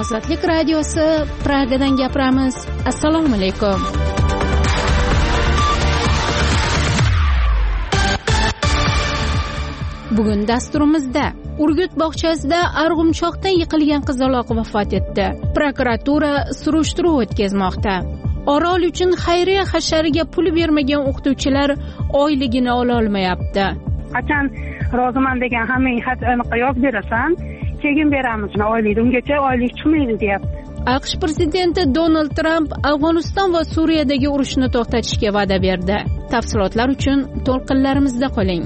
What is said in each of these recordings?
Ozodlik radiosi Pragadan gapiramiz. Assalomu alaykum. Bugun dasturimizda Urgut bog'chasida arg'umchoqdan yiqilgan qizaloq vafot etdi. Prokuratura surishtiruv o'tkazmoqda. Orol uchun xayriya hashariga pul bermagan o'qituvchilar oyligini ola olmayapti. Qachon roziman degan hammang xatni yozib berasan, keyin beramiz oylikni. Ungacha oylik chiqmaydi deyapti. AQSh prezidenti Donald Tramp Afg'oniston va Suriyadagi urushni to'xtatishga va'da berdi. Tafsilotlar uchun to'lqinlarimizda qoling.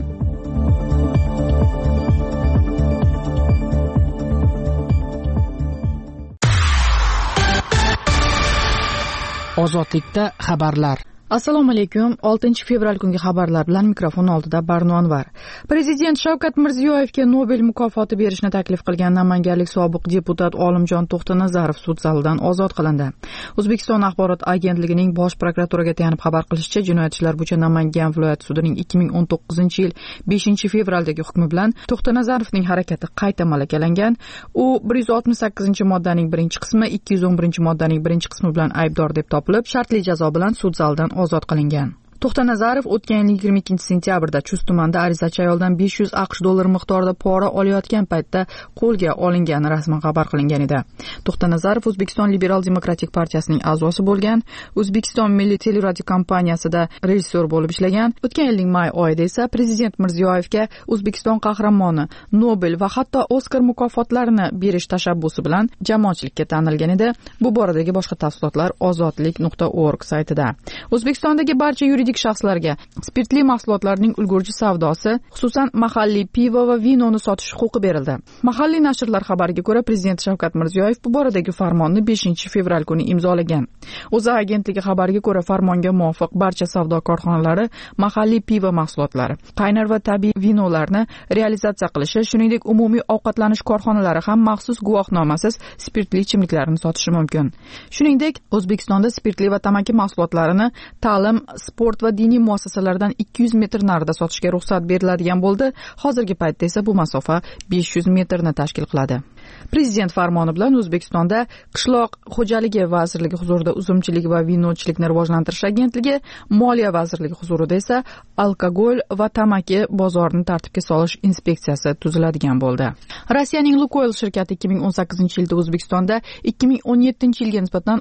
Ozodlikda xabarlar. Assalomu alaykum. 6-fevral kungi xabarlar bilan mikrofon oldida Barno Anvar. Prezident Shavkat Mirziyoyevga Nobel mukofoti berishni taklif qilgan namanganlik sobiq deputat Olimjon To'xtanazarov sud zalidan ozod qilindi. O'zbekiston axborot agentligining bosh prokuraturaga tayanib xabar qilishicha, jinoyat ishlari bo'yicha Namangan viloyat sudining 2019-yil 5-fevraldagi hukmi bilan To'xtanazarovning harakati qayta malakalangan. U 168-moddaning 1-qismi, 211-moddaning 1-qismi bilan aybdor deb topilib, shartli jazo bilan sud zalidan ozod qilingan. To'xtanazarov o'tgan yil 22-sentyabrda Chust tumanida arizachi ayoldan $500 miqdorida pora olayotgan paytda qo'lga olingani rasman xabar qilingan edi. To'xtanazarov O'zbekiston Liberal demokratik partiyasining a'zosi bo'lgan, O'zbekiston Milliy teleradio kompaniyasida rejissyor bo'lib ishlagan. O'tgan yilning may oyida esa prezident Mirziyoyevga O'zbekiston qahramoni, Nobel va hatto Oskar mukofotlarini berish tashabbusi bilan jamoatchilikka tanilgan edi. Bu boradagi boshqa tafsilotlar ozodlik.org saytida. O'zbekistondagi barcha yuridik shaxslarga spirtli mahsulotlarning ulgurji savdosi, xususan mahalliy pivo va vinoni sotish huquqi berildi. Mahalliy nashrlar xabariga ko'ra, prezident Shavkat Mirziyoyev bu boradagi farmonni 5-fevral kuni imzolagan. O'zA agentligi xabariga ko'ra, farmonga muvofiq barcha savdo korxonalari mahalliy pivo mahsulotlari, qaynar va tabiiy vinolarni realizatsiya qilishi, shuningdek umumiy ovqatlanish korxonalari ham maxsus guvohnomasiz spirtli ichimliklarni sotishi mumkin. Shuningdek, O'zbekistonda spirtli va tamaki mahsulotlarini ta'lim, sport va diniy muassasalardan 200 metr narida sotishga ruxsat beriladigan bo'ldi. Hozirgi paytda esa bu masofa 500 metrni tashkil qiladi. Prezident farmoni bilan O'zbekistonda Qishloq xo'jaligi vazirligi huzurida Uzumchilik va vinochilikni rivojlantirish agentligi, Moliya vazirligi huzurida esa alkogol va tamaki bozorini tartibga solish inspeksiyasi tuziladigan bo'ldi. Rossiyaning Lukoil shirkati 2018-yilda O'zbekistonda 2017-yilga nisbatan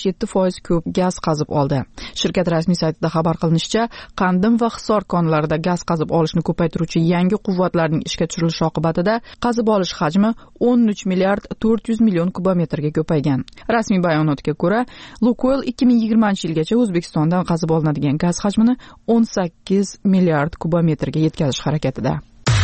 67% ko'p gaz qazib oldi. Shirkat rasmiy saytida xabar qilinishicha, Qandim va Hisor konlarida gaz qazib olishni ko'paytiruvchi yangi quvvatlarning ishga tushirilishi oqibatida qazib olish hajmi 13 milliard 400 million kubometrga ko'paygan. Rasmiy bayonotga ko'ra, Lukoil 2020-yilgacha O'zbekistondan qazib olinadigan gaz hajmini 18 milliard kubometrga yetkazish harakatida.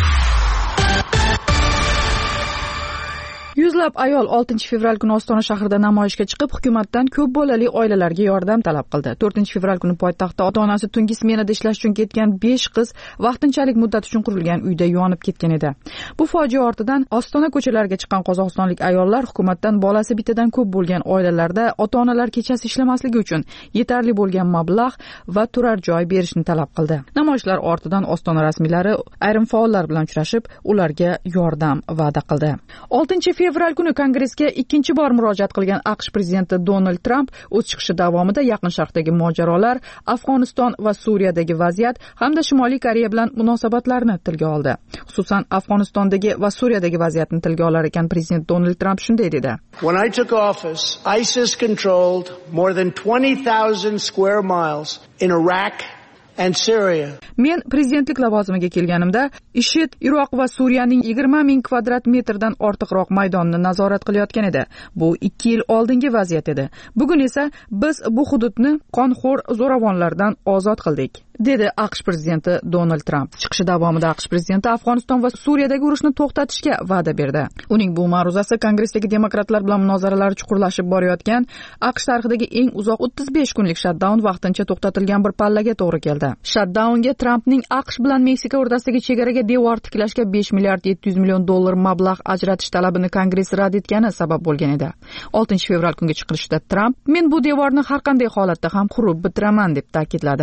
Yuzlab ayol 6-fevral kuni Ostona shahrida namoyishga chiqib, hukumatdan ko'p bolali oilalarga yordam talab qildi. 4-fevral kuni poytaxtda ota-onasi tungi smenada ishlash uchun ketgan 5 qiz vaqtinchalik muddat uchun qurilgan uyda yonib ketgan edi. Bu fojia ortidan Ostona ko'chalariga chiqqan qozog'istonlik ayollar hukumatdan bolasi bittadan ko'p bo'lgan oilalarda ota-onalar kechasi ishlamasligi uchun yetarli bo'lgan mablag' va turar joy berishni talab qildi. Namoyishlar ortidan Ostona rasmiylari ayrim faollar bilan uchrashib, ularga yordam va'da qildi. 6-fevral kuni Kongressga ikkinchi bor murojaat qilgan AQSh prezidenti Donald Tramp o'z chiqishi davomida Yaqin Sharqdagi mojarolar, Afg'oniston va Suriyadagi vaziyat hamda Shimoliy Koreya bilan munosabatlarni tilga oldi. Xususan, Afg'onistondagi va Suriyadagi vaziyatni tilga olar ekan prezident Donald Tramp shunday dedi: When I took office, ISIS controlled more than 20,000 square miles in Iraq and Syria. Men prezidentlik lavozimiga kelganimda IShID Iroq va Suriyaning 20,000 kvadrat metrdan ortiqroq maydonni nazorat qilayotgan edi. Bu 2 yil oldingi vaziyat edi. Bugun esa biz bu hududni qonxo'r zo'ravonlardan ozod qildik, dedi AQSh prezidenti Donald Tramp. Chiqishi davomida AQSh prezidenti Afg'oniston va Suriyadagi urushni to'xtatishga va'da berdi. Uning bu ma'ruzasi Kongressdagi demokratlar bilan munozaralar chuqurlashib borayotgan AQSh tarixidagi eng uzoq 35 kunlik shutdown vaqtincha to'xtatilgan bir pallaga to'g'ri keldi. Shutdownga Trampning AQSh bilan Meksika o'rtasidagi chegaraga devor tiklashga 5 milliard 700 million dollar mablag' ajratish talabini Kongress rad etgani sabab bo'lgan edi. 6-fevral kungi chiqishida Tramp: "Men bu devorni har qanday holatda ham qurib bitiraman", deb ta'kidladi.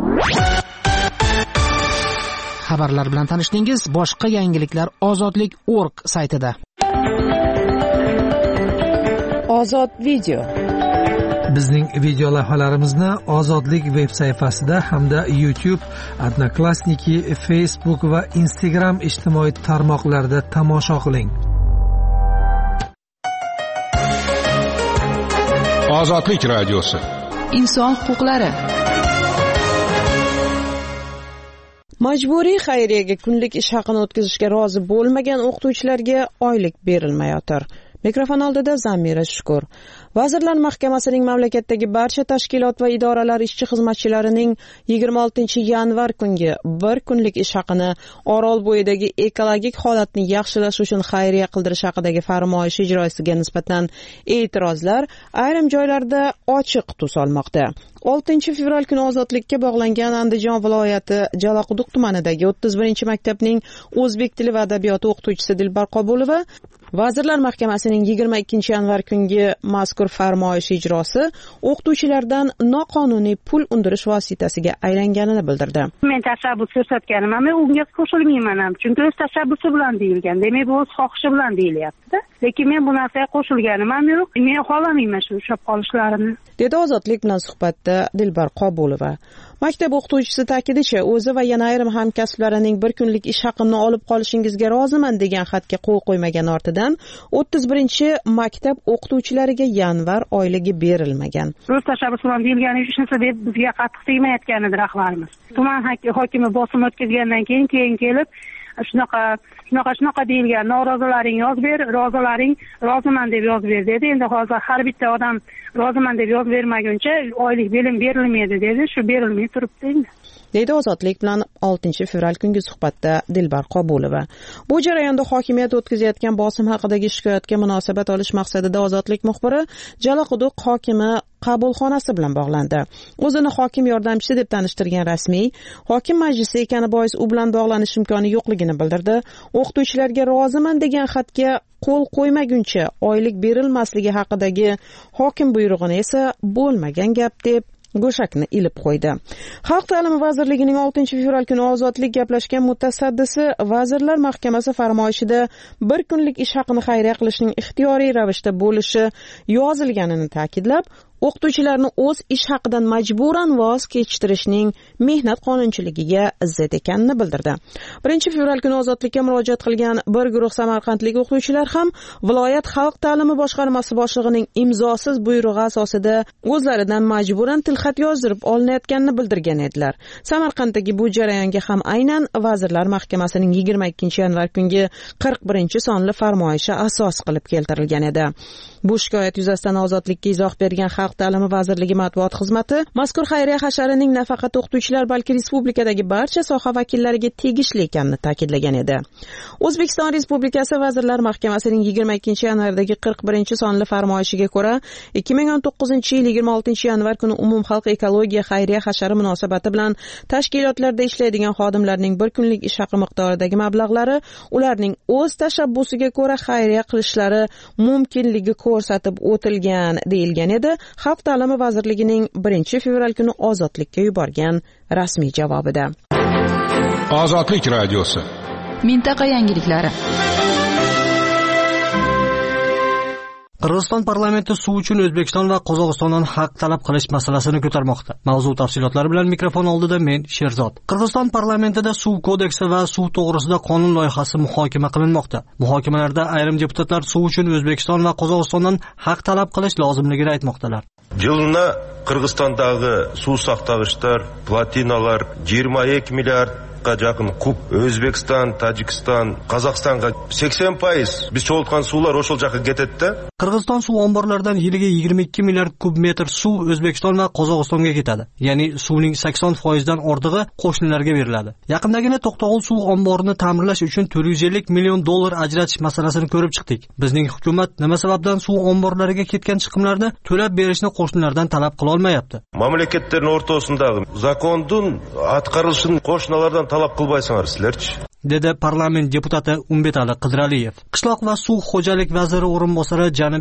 Xabarlar bilan tanishdingiz. Boshqa yangiliklar ozodlik.org saytida. Ozod video. Bizning video lavhalarimizni Ozodlik veb sayfasida hamda YouTube, Odnoklassniki, Facebook va Instagram ijtimoiy tarmoqlarida tomosha qiling. Ozodlik radiosi. Inson huquqlari. Majburiy xayriyaga kunlik ish haqini o'tkazishga rozi bo'lmagan o'qituvchilarga oylik berilmayotir. Mikrofon oldida Zamira Shukur. Vazirlar Mahkamasining mamlakatdagi barcha tashkilot va idoralar ishchi xizmatchilarining 26 yanvar kungi bir kunlik ish haqini Orolbo'yidagi ekologik holatni yaxshilash uchun xayriya qildirish haqidagi farmoyish ijrosiga nisbatan e'tirozlar ayrim joylarda ochiq tus olmoqda. 6 fevral kuni ozodlikka bog'langan Andijon viloyati Jalaquduq tumanidagi 31-maktabning o'zbek tili va adabiyoti o'qituvchisi Dilbar Qobulova Vazirlar Mahkamasining 22 yanvar kungi mazkur farmoyish ijrosi o'qituvchilardan noqonuniy pul undirish vositasiga aylanganini bildirdi. Men tashabbus ko'rsatganim, men unga qo'shilmayman ham, chunki o'z tashabbusi bilan deyilgan. Demak, bu o'z xohishi bilan deyilyapti-da. Lekin men bu narsaga qo'shilganim ham yo'q. Men xohlamayman shu ushlab qolishlarini, dedi Ozodlik bilan suhbatda Dilbar Qobulova. Maktab o'qituvchisi ta'kidicha, o'zi va yana ayrim hamkasblarining bir kunlik ish haqini olib qolishingizga roziman degan xatga qo'l qo'ymagan ortidan 31-maktab o'qituvchilariga yanvar oyligi berilmagan. O'z tashabbus bilan deyilgani uchun deb bizga qattiq tegmayotganidir rahbarimiz. Tuman hokimi bosim o'tkazgandan keyin kelib shunaqa deyilgan, norozalaring yoz ber, rozalaring roziman deb yoz ber dedi. Endi hozir har bitta odam roziman deb yoz bermaguncha oylik berilmaydi dedi. Shu berilmay turibdi endi. Deydi Ozodlik bilan 6 fevral kungi suhbatda Dilbar Qobulova. Bu jarayonda hokimiyat o'tkazayotgan bosim haqidagi shikoyatga munosabat olish maqsadida Ozodlik muxbiri Jalaquduq hokimi qabulxonasi bilan bog'landi. O'zini hokim yordamchisi deb tanishtirgan rasmiy hokim majlisi ekani bois u bilan bog'lanish imkoni yo'qligini bildirdi. O'qituvchilarga roziman degan xatga qo'l qo'ymaguncha oylik berilmasligi haqidagi hokim buyrug'ini esa bo'lmagan gap deb go'shakni ilib qo'ydi. Xalq ta'limi vazirligining 6 fevral kuni Ozodlik gaplashgan mutasaddisi Vazirlar Mahkamasi farmoyishida bir kunlik ish haqini xayriya qilishning ixtiyoriy ravishda bo'lishi yozilganini ta'kidlab, o'qituvchilarni o'z ish haqidan majburan voz kechtirishning mehnat qonunchiligiga zid ekanini bildirdi. 1 fevral kuni Ozodlikka murojaat qilgan bir guruh samarqandlik o'qituvchilar ham viloyat xalq ta'limi boshqarmasi boshlig'ining imzosiz buyrug'i asosida o'zlaridan majburan tilxat yozdirib olinayotganini bildirgan edilar. Samarqanddagi bu jarayonga ham aynan Vazirlar Mahkamasining 22 yanvar kungi 41-sonli farmoyishi asos qilib keltirilgan edi. Bu shikoyat yuzasidan Ozodlikka izoh bergan Xalq ta'limi vazirligi matbuot xizmati mazkur xayriya hasharining nafaqat o'qituvchilar, balki respublikadagi barcha soha vakillariga tegishli ekanini ta'kidlagan edi. O'zbekiston Respublikasi Vazirlar Mahkamasining 22 yanvardagi 41-sonli farmoyishiga ko'ra 2019-yil 26 yanvar kuni umumxalq ekologiya xayriya hashari munosabati bilan tashkilotlarda ishlaydigan xodimlarning bir kunlik ish haqi miqdoridagi mablag'lari ularning o'z tashabbusiga ko'ra xayriya qilishlari mumkinligi ko'rsatib o'tilgan deyilgan edi. Xalq ta'limi vazirligining 1 fevral kuni Ozodlikka yuborgan rasmiy javobida. Ozodlik radiosi. Mintaqa yangiliklari. Qirg'iziston parlamenti suv uchun O'zbekiston va Qozog'istondan haq talab qilish masalasini ko'tarmoqda. Mavzu tafsilotlari bilan mikrofon oldida men Sherzod. Qirg'iziston parlamentida suv kodeksi va suv to'g'risida qonun loyihasi muhokama qilinmoqda. Muhokamalarda ayrim deputatlar suv uchun O'zbekiston va Qozog'istondan haq talab qilish lozimligini aytmoqdalar. Жылына Qirg'izistondagi suv saqtag'ishlar, platinalar 22 milliard жақын куб, Өзбекстан, Тажикстан, Қазақстанға 80% біз çoğultқан сулар ошол жаққа кетеді. Qirg'iziston suv omborlaridan yiliga 22 milliard kub metr suv O'zbekiston va Qozog'istonga ketadi. Ya'ni suvning 80%dan ortig'i qo'shnilarga beriladi. Yaqindagina To'qtog'ul suv omborini ta'mirlash uchun $450 million ajratish masalasini ko'rib chiqdik. Bizning hukumat nima sababdan suv omborlariga ketgan chiqimlarni to'lab berishni qo'shnilardan talab qila olmayapti? Mamlakatlarning o'rtasidagi zakonning atqarilishini qo'shnilardan talab qilmaysizlar sizlarchi? dedi parlament deputati Umbetali Qidraliyev. Qishloq va suv xo'jalik vaziri o'rinbosari Janibek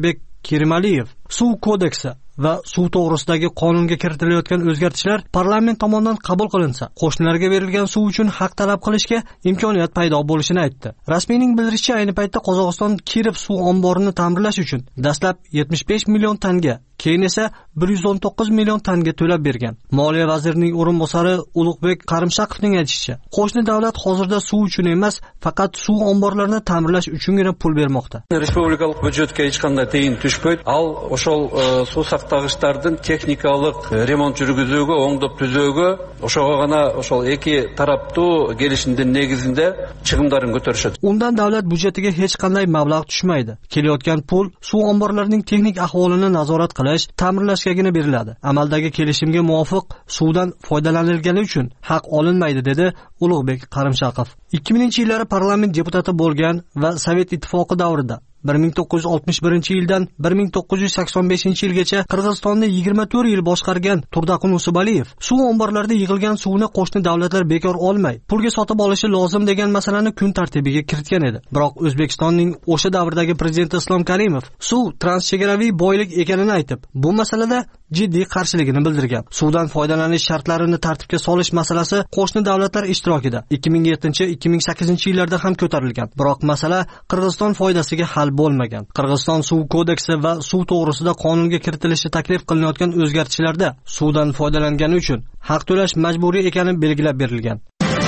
Kerimaliyev suv kodeksi va suv to'g'risidagi qonunga kiritilayotgan o'zgartishlar parlament tomonidan qabul qilinsa, qo'shnilarga berilgan suv uchun haq talab qilishga imkoniyat paydo bo'lishini aytdi. Rasmiyning bildirishicha, ayni paytda Qozog'iston Kirov suv omborini ta'mirlash uchun dastlab 75 million tanga, keyin esa 119 million tanga to'lab bergan. Moliya vazirining o'rinbosari Ulug'bek Qarimshaqovning aytishicha, qo'shni davlat hozirda suv uchun emas, faqat suv omborlarini ta'mirlash uchungina pul bermoqda. Respublikalik byudjetga hech qanday tiyin tushmaydi. Al o'shol suv saqlag'ichlardan texnikalik remont yurgizuga, o'ngdab tuzooga, o'shoga gana o'shol ikki tarapni kelishimning negizida chiqimlarini ko'tarishadi. Undan davlat byudjetiga hech qanday mablag' tushmaydi. Kelayotgan pul suv omborlarining texnik ahvolini nazorat qilish, ta'mirlashgagina beriladi. Amaldagi kelishimga muvofiq suvdan foydalanilgani uchun haq olinmaydi, dedi Ulug'bek Qarimshaqov. 2000-yillari parlament deputati bo'lgan va Sovet ittifoqi davrida 1961-yildan 1985-yilgacha Qirg'izistonni 24 yil boshqargan Turdaqun Usubaliyev suv omborlarida yig'ilgan suvni qo'shni davlatlar bekor olmay, pulga sotib olishi lozim degan masalani kun tartibiga kiritgan edi. Biroq O'zbekistonning o'sha davrdagi prezidenti Islom Karimov suv transchegaraviy boylik ekanini aytib, bu masalada jiddiy qarshiligini bildirgan. Suvdan foydalanish shartlarini tartibga solish masalasi qo'shni davlatlar ishtirokida 2007-2008-yillarda ham ko'tarilgan. Biroq masala Qirg'iziston foydasiga hal bo'lmagan. Qirg'iziston suv kodeksi va suv to'g'risida qonunga kiritilishi taklif qilinayotgan o'zgartishlarda suvdan foydalangani uchun haq to'lash majburiy ekani belgilab berilgan.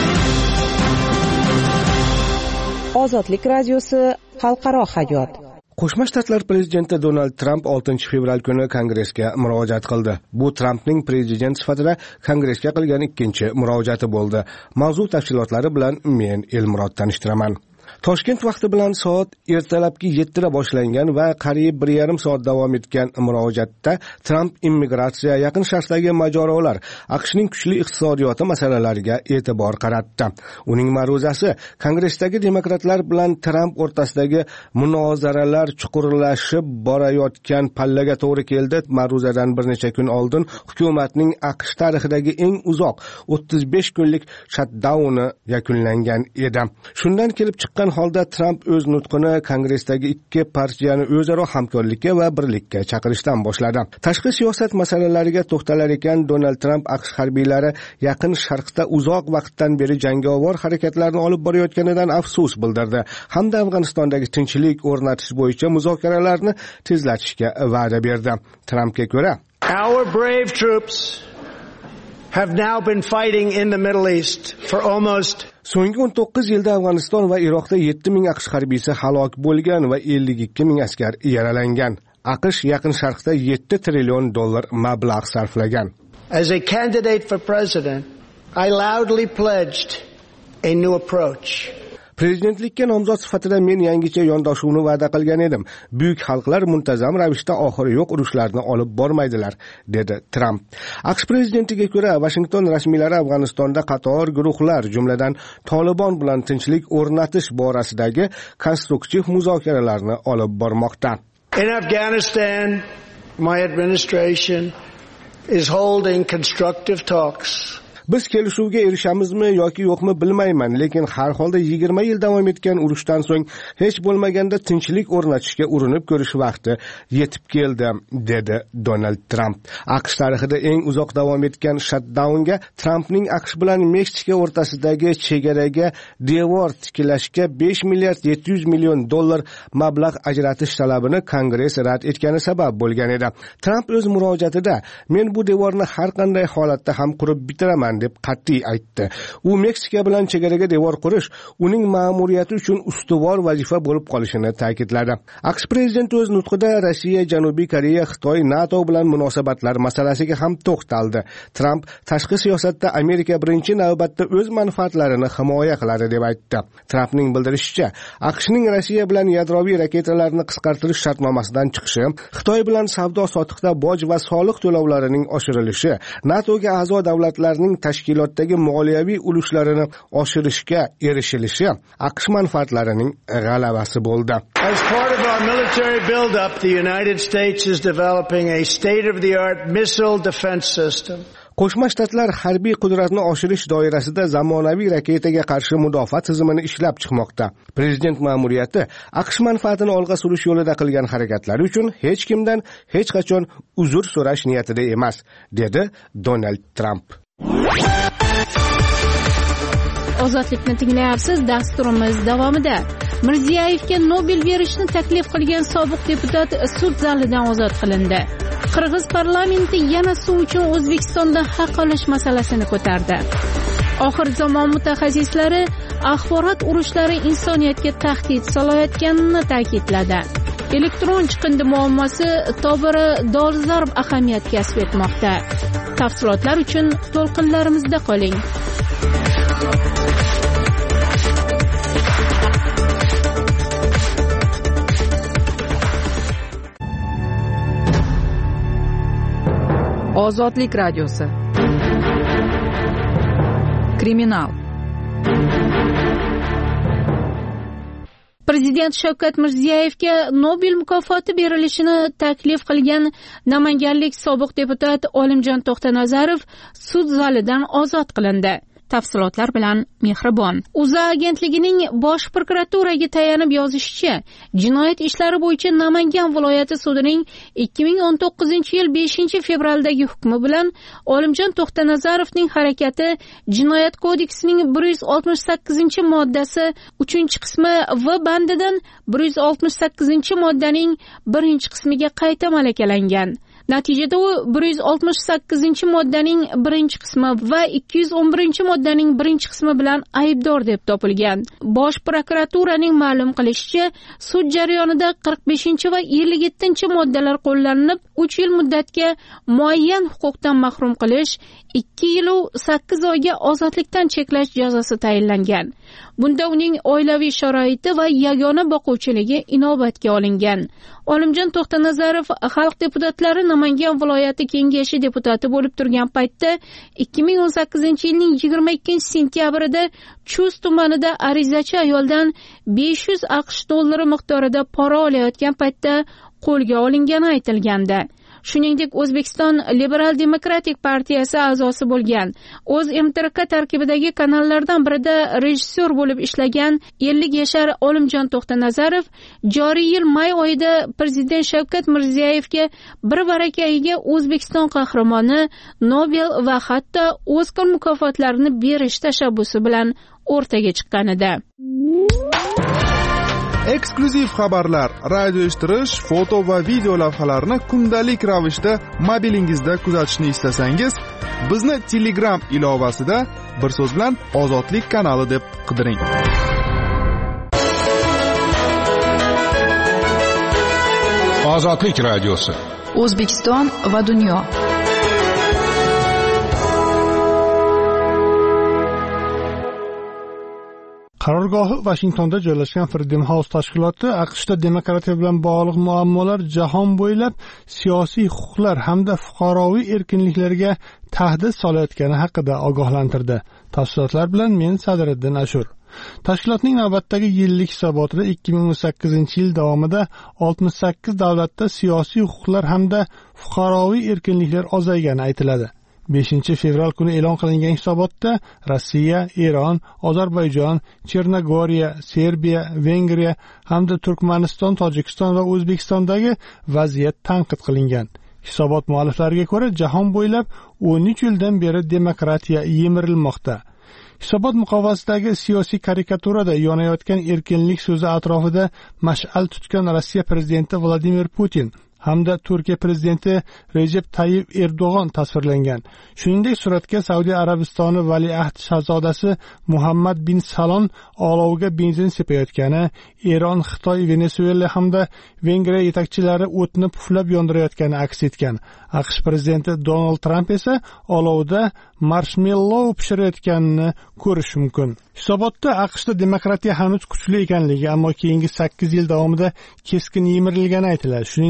Ozodlik radiosi xalqaro hayot. Qo'shma Shtatlar prezidenti Donald Tramp 6-fevral kuni Kongressga murojaat qildi. Bu Trampning prezident sifatida Kongressga qilgan ikkinchi murojaati bo'ldi. Mavzu tafsilotlari bilan men Elmurod tanishtiraman. Toshkent vaqti bilan soat ertalabki 7 da boshlangan va qariyb 1,5 soat davom etgan murojaatda Tramp immigratsiya, Yaqin Sharqdagi mojarolar, AQShning kuchli iqtisodiyoti masalalariga e'tibor qaratdi. Uning ma'ruzasi Kongressdagi demokratlar bilan Tramp o'rtasidagi munozaralar chuqurlashib borayotgan pallaga to'g'ri keldi. Ma'ruzadan bir necha kun oldin hukumatning AQSh tarixidagi eng uzoq 35 kunlik shutdowni yakunlangan edi. Shundan kelib chiqqan holda Tramp o'z nutqini Kongressdagi ikki partiyani o'zaro hamkorlikka va birlikka chaqirishdan boshladi. Tashqi siyosat masalalariga to'xtalar ekan, Donald Tramp AQSh harbiylari Yaqin Sharqda uzoq vaqtdan beri jangovar harakatlarni olib borayotganidan afsus bildirdi hamda Afg'onistondagi tinchlik o'rnatish bo'yicha muzokaralarni tezlatishga va'da berdi. Trampga ko'ra, Our brave troops have now been fighting in the Middle East for almost so'nggi 19 yilda Afg'oniston va Iroqda 7,000 AQSh harbiysi halok bo'lgan va 52,000 askar yaralangan. AQSh Yaqin Sharqda $7 trillion mablag' sarflagan. As a candidate for president, I loudly pledged a new approach. Prezidentlikka nomzod sifatida men yangicha yondashuvni va'da qilgan edim. Buyuk xalqlar muntazam ravishda oxiri yo'q urushlarni olib bormaydilar, dedi Tramp. AQSh prezidentiga ko'ra, Washington rasmiylari Afg'onistonda qator guruhlar, jumladan Tolibon bilan tinchlik o'rnatish borasidagi konstruktiv muzokaralarni olib bormoqda. In Afghanistan, my administration is holding constructive talks. Biz kelishuvga erishamizmi yoki yo'qmi bilmayman, lekin har holda 20 yil davom etgan urushdan so'ng hech bo'lmaganda tinchlik o'rnatishga urinib ko'rish vaqti yetib keldi, dedi Donald Tramp. AQSh tarixida eng uzoq davom etgan shutdownga Trampning AQSh bilan Meksika o'rtasidagi chegaraga devor tiklashga $5 milliard 700 million mablag' ajratish talabini Kongress rad etgani sabab bo'lgan edi. Tramp o'z murojaatida, men bu devorni har qanday holatda ham qurib bitiraman deb qat'iy aytdi. U Meksika bilan chegaraga devor qurish uning ma'muriyati uchun ustuvor vazifa bo'lib qolishini ta'kidladi. AQSh prezidenti o'z nutqida Rossiya, Janubiy Koreya, Xitoy, NATO bilan munosabatlar masalasiga ham to'xtaldi. Tramp tashqi siyosatda Amerika birinchi navbatda o'z manfaatlarini himoya qiladi deb aytdi. Trampning bildirishicha, AQShning Rossiya bilan yadroviy raketalarni qisqartirish shartnomasidan chiqishi, Xitoy bilan savdo-sotiqda boj va soliq to'lovlarining oshirilishi, NATOga a'zo davlatlarning tashkilotdagi moliyaviy ulushlarini oshirishga erishilishi AQSh manfaatlarining g'alabasi bo'ldi. As part of our military build-up, the United States is developing a state-of-the-art missile defense system. Qo'shma Shtatlar harbiy qudratni oshirish doirasida zamonaviy raketaga qarshi mudofaa tizimini ishlab chiqmoqda. Prezident ma'muriyati AQSh manfaatini olg'a surish yo'lida qilgan harakatlari uchun hech kimdan hech qachon uzr so'rash niyatida emas, dedi Donald Tramp. Ozodlikni tinglayapsiz. Dasturimiz davomida Mirziyoyevga Nobel berishni taklif qilgan sobiq deputat sud zalidan ozod qilindi. Qirg'iz parlamenti yana suv uchun O'zbekistonda haq olish masalasini ko'tardi. Oxir zamon mutaxassislari axborot urushlari insoniyatga tahdid solayotganini ta'kidladi. Elektron chiqindi muammosi tobora dolzarb ahamiyat kasb etmoqda. Tafsilotlar uchun to'lqinlarimizda qoling. Ozodlik radiosi. Kriminal. Prezident Shavkat Mirziyoyevga Nobel mukofoti berilishini taklif qilgan namanganlik sobiq deputat Olimjon To'xtanazarov sud zalidan ozod qilindi. Tafsilotlar bilan Mehribon. O'zA agentligining bosh prokuraturaga tayanib yozishicha, jinoyat ishlari bo'yicha Namangan viloyati sudining 2019-yil 5-fevraldagi hukmi bilan Olimjon To'xtanazarovning harakati Jinoyat kodeksining 168-moddasi 3-qismi V bandidan 168-moddaning 1-qismiga qayta malakalangan. Natijada u 168-moddaning 1-qismi va 211-moddaning 1-qismi bilan aybdor deb topilgan. Bosh prokuraturaning ma'lum qilishicha, sud jarayonida 45 va 57-moddalar qo'llanilib, 3 yil muddatga muayyan huquqdan mahrum qilish, 2 yil 8 oyga ozodlikdan cheklash jazosi tayinlangan. Bunda uning oilaviy sharoiti va yagona boquvchiligi inobatga olingan. Olimjon To'xtanazarov xalq deputatlari Namangan viloyati kengashi deputati bo'lib turgan paytda 2018-yilning 22-sentyabrida Chust tumanida arizachi ayoldan 500 AQSh dollari miqdorida pora olayotgan paytda qo'lga olingani aytilgandi. Shuningdek, O'zbekiston Liberal Demokratik partiyasi a'zosi bo'lgan, o'z MTRK tarkibidagi kanallardan birida rejissyor bo'lib ishlagan 50 yashar Olimjon To'xtanazarov joriy yil may oyida Prezident Shavkat Mirziyoyevga bir barakayiga O'zbekiston qahramoni, Nobel va hatto Oskar mukofotlarini berish tashabbusi bilan o'rtaga chiqqan edi. Eksklyuziv xabarlar, radio eshittirish, foto va video lavhalarni kundalik ravishda mobilingizda kuzatishni istasangiz, bizni Telegram ilovasida bir so'z bilan Ozodlik kanali deb qidiring. Ozodlik radiosi. O'zbekiston va dunyo. Qarorgohi Washingtonda joylashgan Freedom House tashkiloti AQShda demokratiya bilan bog'liq muammolar jahon bo'ylab siyosiy huquqlar hamda fuqaroviy erkinliklarga tahdid solayotgani haqida ogohlantirdi. Tafsilotlar bilan men Sadriddin Ashur. Tashkilotning navbatdagi yillik hisobotida 2018-yil davomida 68 davlatda siyosiy huquqlar hamda fuqaroviy erkinliklar ozaygani aytiladi. 5-fevral kuni e'lon qilingan hisobotda Rossiya, Eron, Ozarbayjon, Chernogoriya, Serbiya, Vengriya hamda Turkmaniston, Tojikiston va O'zbekistondagi vaziyat tanqid qilingan. Hisobot mualliflariga ko'ra, jahon bo'ylab 13 yildan beri demokratiya yemirilmoqda. Hisobot muqovasidagi siyosiy karikaturada yonayotgan erkinlik so'zi atrofida mash'al tutgan Rossiya prezidenti Vladimir Putin hamda Turkiya prezidenti Recep Tayyip Erdo'g'on tasvirlangan. Shuningdek, suratga Saudiya Arabistoni valiahd shahzodasi Muhammad bin Salon olovga benzin sepayotgani, Eron, Xitoy, Venesuela hamda Vengriya yetakchilari o'tni puflab yondirayotgani aks etgan. AQSh prezidenti Donald Tramp esa olovda marshmellow pishirayotganini ko'rish mumkin. Hisobotda AQShda demokratiya hanuz kuchli ekanligi, ammo keyingi 8 yil davomida keskin yemirilgani aytiladi. Shuningdek,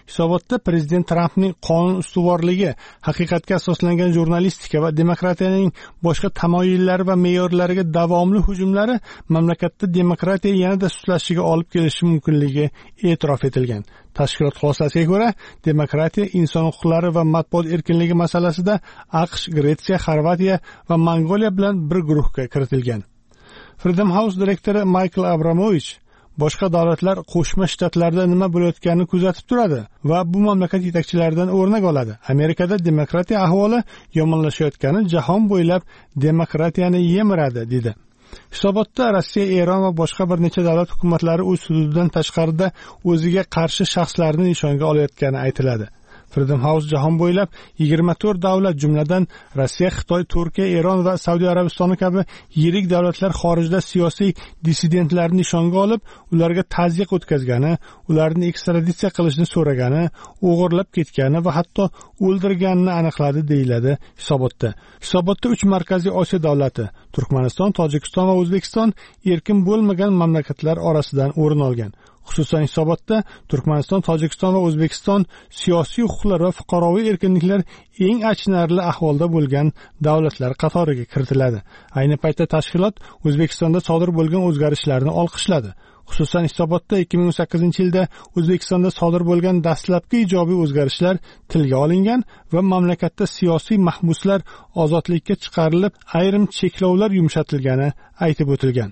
Hisobotda prezident Trampning qonun ustuvorligi, haqiqatga asoslangan jurnalistika va demokratiyaning boshqa tamoyillari va me'yorlariga davomli hujumlari mamlakatda demokratiya yanada sustlashishiga olib kelishi mumkinligi e'tirof etilgan. Tashkilot xulosasiga ko'ra, demokratiya, inson huquqlari va matbuot erkinligi masalasida AQSh, Gretsiya, Xorvatiya va Mongoliya bilan bir guruhga kiritilgan. Freedom House direktori Michael Abramovich boshqa davlatlar Qo'shma Shtatlarda nima bo'layotganini kuzatib turadi va bu mamlakat yetakchilaridan o'rnak oladi. Amerikada demokratiya ahvoli yomonlashayotgani jahon bo'ylab demokratiyani yemiradi, dedi. Hisobotda Rossiya, Eron va boshqa bir necha davlat hukumatlari o'z hududidan tashqarida o'ziga qarshi shaxslarni nishonga olayotgani aytiladi. Freedom House jahon bo'ylab 24 davlat, jumladan Rossiya, Xitoy, Turkiya, Eron va Saudiya Arabistoni kabi yirik davlatlar xorijda siyosiy dissidentlarni nishonga olib, ularga tazyiq o'tkazgani, ularni ekstraditsiya qilishni so'ragani, o'g'irlab ketgani va hatto o'ldirganini aniqladi, deyiladi hisobotda. Hisobotda 3 markaziy Osiyo davlati, Turkmaniston, Tojikiston va O'zbekiston erkin bo'lmagan mamlakatlar orasidan o'rin olgan. Xususan hisobotda Turkmaniston, Tojikiston va O'zbekiston siyosiy huquqlar va fuqaroviy erkinliklar eng achinarli ahvolda bo'lgan davlatlar qatoriga kiritiladi. Ayni paytda tashkilot O'zbekistonda sodir bo'lgan o'zgarishlarni olqishladi. Xususan hisobotda 2018-yilda O'zbekistonda sodir bo'lgan dastlabki ijobiy o'zgarishlar tilga olingan va mamlakatda siyosiy mahbuslar ozodlikka chiqarilib, ayrim cheklovlar yumshatilgani aytib o'tilgan.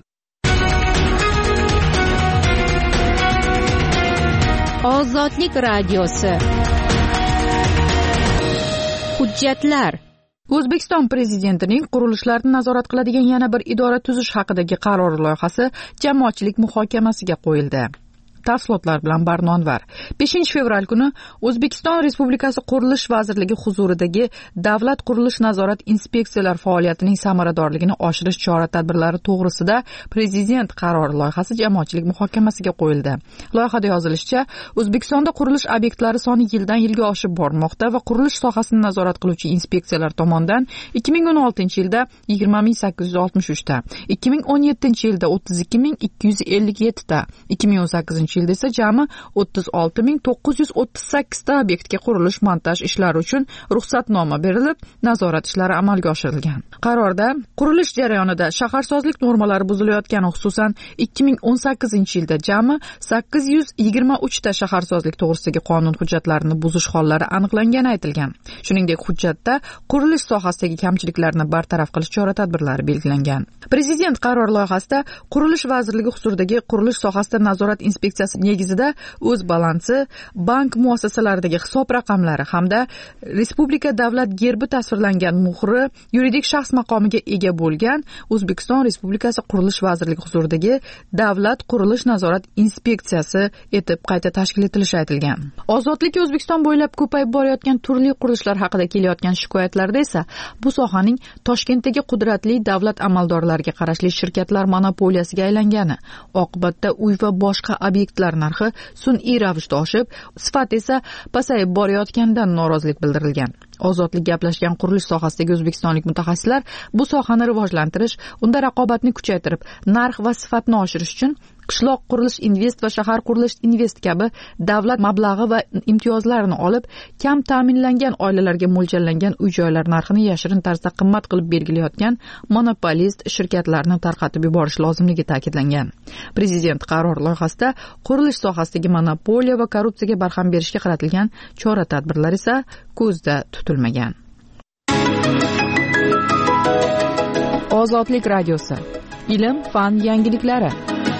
Ozodlik radiosi. Hujjatlar. O'zbekiston prezidentining qurilishlarni nazorat qiladigan yana bir idora tuzish haqidagi qaror loyihasi jamoatchilik muhokamasiga qo'yildi. Tafsilotlar bilan Barnonvar. 5-fevral kuni O'zbekiston Respublikasi Qurilish vazirligi huzuridagi Davlat qurilish nazorat inspeksiyalar faoliyatining samaradorligini oshirish chora-tadbirlari to'g'risida prezident qarori loyihasi jamoatchilik muhokamasiga qo'yildi. Loyihada yozilishicha, O'zbekistonda qurilish obyektlari soni yildan yilga oshib bormoqda va qurilish sohasini nazorat qiluvchi inspeksiyalar tomonidan 2016-yilda 20863 ta, 2017-yilda 32257 ta, 2018 yilda esa jami 36938 ta obyektga qurilish montaj ishlari uchun ruxsatnoma berilib, nazorat ishlari amalga oshirilgan. Qarorda qurilish jarayonida shaharsozlik normalari buzilayotgani, xususan 2018-yilda jami 823 ta shaharsozlik to'g'risidagi qonun hujjatlarini buzish hollari aniqlangani aytilgan. Shuningdek, hujjatda qurilish sohasidagi kamchiliklarni bartaraf qilish chora-tadbirlari belgilangan. Prezident qaror loyihasida Qurilish vazirligi huzuridagi qurilish sohasida nazorat inspeksiyasi negizida o'z balansi, bank muassasalaridagi hisob raqamlari hamda respublika davlat gerbi tasvirlangan muhri yuridik shaxs maqomiga ega bo'lgan O'zbekiston Respublikasi Qurilish vazirligi huzuridagi Davlat qurilish nazorat inspeksiyasi etib qayta tashkil etilishi aytilgan. Ozodlik O'zbekiston bo'ylab ko'payib borayotgan turli qurilishlar haqida kelayotgan shikoyatlarda esa bu sohaning Toshkentdagi qudratli davlat amaldorlariga qarashli shirkatlar monopoliyasiga aylangani, oqibatda uy va boshqa obyektlar narxi sun'iy ravishda oshib, sifat esa pasayib borayotganidan norozilik bildirilgan. Ozodlik gaplashgan qurilish sohasidagi o'zbekistonlik mutaxassislar bu sohani rivojlantirish, unda raqobatni kuchaytirib, narx va sifatni oshirish uchun Qishloq qurilish invest va shahar qurilish invest kabi davlat mablag'i va imtiyozlarini olib, kam ta'minlangan oilalarga mo'ljallangan uy-joylar narxini yashirin tarzda qimmat qilib belgilayotgan monopolist shirkatlarni tarqatib yuborish lozimligi ta'kidlangan. Prezident qaror loyihasida qurilish sohasidagi monopoliya va korrupsiyaga barham berishga qaratilgan chora-tadbirlar esa ko'zda tutilmagan. Ozodlik radiosi. Ilm, fan yangiliklari.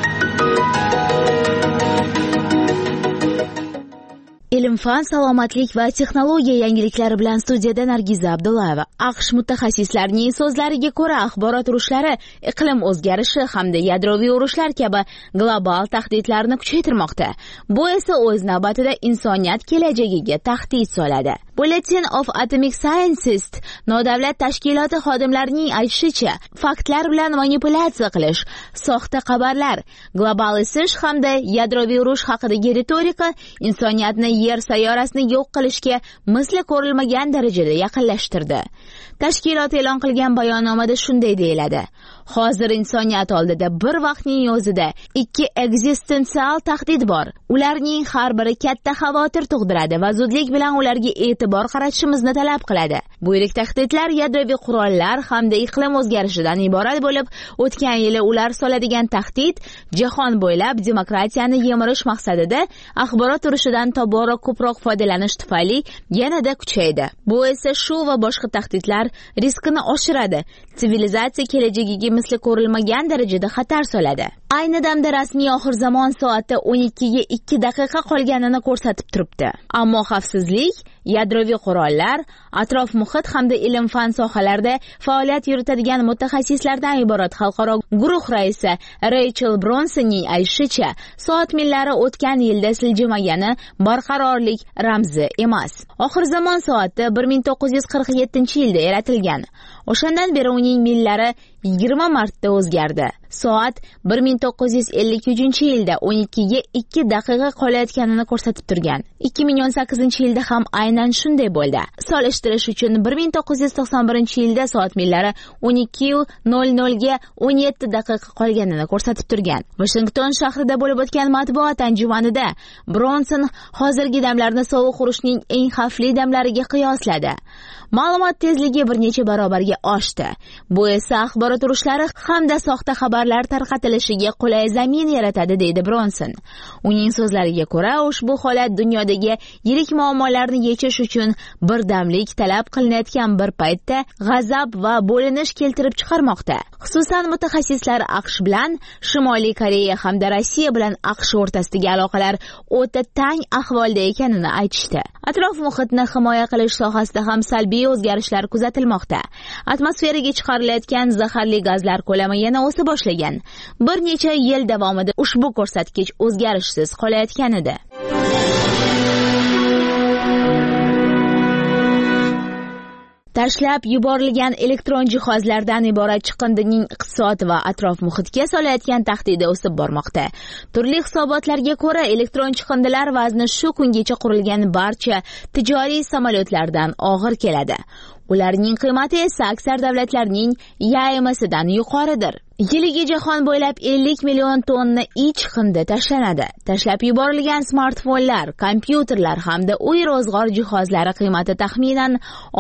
Ilm-fan, salomatlik va texnologiya yangiliklari bilan studiyada Nargiza Abdullayeva. AQSh mutaxassislarining so'zlariga ko'ra, axborot urushlari iqlim o'zgarishi hamda yadroviy urushlar kabi global tahdidlarni kuchaytirmoqda. Bu esa o'z navbatida insoniyat kelajagiga tahdid soladi. Bulletin of Atomic Scientists nodavlat tashkiloti xodimlarining aytishicha, faktlar bilan manipulyatsiya qilish, soxta xabarlar, global isish hamda yadroviy urush haqidagi retorika insoniyatni yer sayyorasini yo'q qilishga misli ko'rilmagan darajada yaqinlashtirdi. Tashkilot e'lon qilgan bayonomada shunday deyiladi: Hozir insoniyat oldida bir vaqtning o'zida ikki ekzistensial tahdid bor. Ularning har biri katta xavotir tug'diradi va zudlik bilan ularga e'tibor qaratishimizni talab qiladi. Bu yirik tahdidlar yadroviy qurollar hamda iqlim o'zgarishidan iborat bo'lib, o'tgan yili ular soladigan tahdid jahon bo'ylab demokratiyani yemirish maqsadida axborot urushidan tobora ko'proq foydalanish tufayli yanada kuchaydi. Bu esa shu va boshqa tahdidlar riskini oshiradi. Sivilizatsiya kelajagiga misli ko'rilmagan darajada xatar soladi. Ayni damda rasmiy oxir zamon soati 12 ga 2 daqiqa qolganini ko'rsatib turibdi. Ammo xavfsizlik, yadroviy qurollar, atrof muhit hamda ilm-fan sohalarida faoliyat yuritadigan mutaxassislardan iborat xalqaro guruh raisi Rachel Bronsonning aytishicha, soat millari o'tgan yilda siljimagani barqarorlik ramzi emas. Oxir zamon soati 1947-yilda yaratilgan. O'shandan beri uning millari 20 marta o'zgardi. Soat 1953-yilda 12 ga 2 daqiqa qolayotganini ko'rsatib turgan. 2018-yilda ham aynan shunday bo'ldi. Solishtirish uchun 1991-yilda soat millari 12:00 ga 17 daqiqa qolganini ko'rsatib turgan. Washington shahrida bo'lib o'tgan matbuot anjumanida Bronson hozirgi damlarni sovuq urushning eng xavfli damlariga qiyosladi. Ma'lumot tezligi bir necha barobarga oshdi. Bu esa axborot urushlari hamda soxta xabarlar tarqatilishiga qulay zamin yaratadi, deydi Bronson. Uning so'zlariga ko'ra, ushbu holat dunyodagi yirik muammolarni yechish uchun birdamlik talab qilinayotgan bir paytda g'azab va bo'linish keltirib chiqarmoqda. Xususan, mutaxassislar AQSh bilan Shimoliy Koreya hamda Rossiya bilan AQSh o'rtasidagi aloqalar o'ta tang ahvolda ekanini aytishdi. Atrof muhitni himoya qilish sohasida ham salbiy o'zgarishlar kuzatilmoqda. Atmosferaga chiqarilayotgan zaharli gazlar ko'lami yana o'sa boshlagan. Bir necha yil davomida ushbu ko'rsatkich o'zgarishsiz qolayotgan edi. Tashlab yuborilgan elektron jihozlardan iborat chiqindining iqtisod va atrof muhitga solayotgan tahdidi o'sib bormoqda. Turli hisobotlarga ko'ra, elektron chiqindilar vazni shu kungacha qurilgan barcha tijoriy samolyotlardan og'ir keladi. Ularning qiymati esa aksar davlatlarning YAMSidan yuqoridir. Yiliga jahon bo'ylab 50 million tonna chiqindi tashlanadi. Tashlab yuborilgan smartfonlar, kompyuterlar hamda uy rozg'or jihozlari qiymati taxminan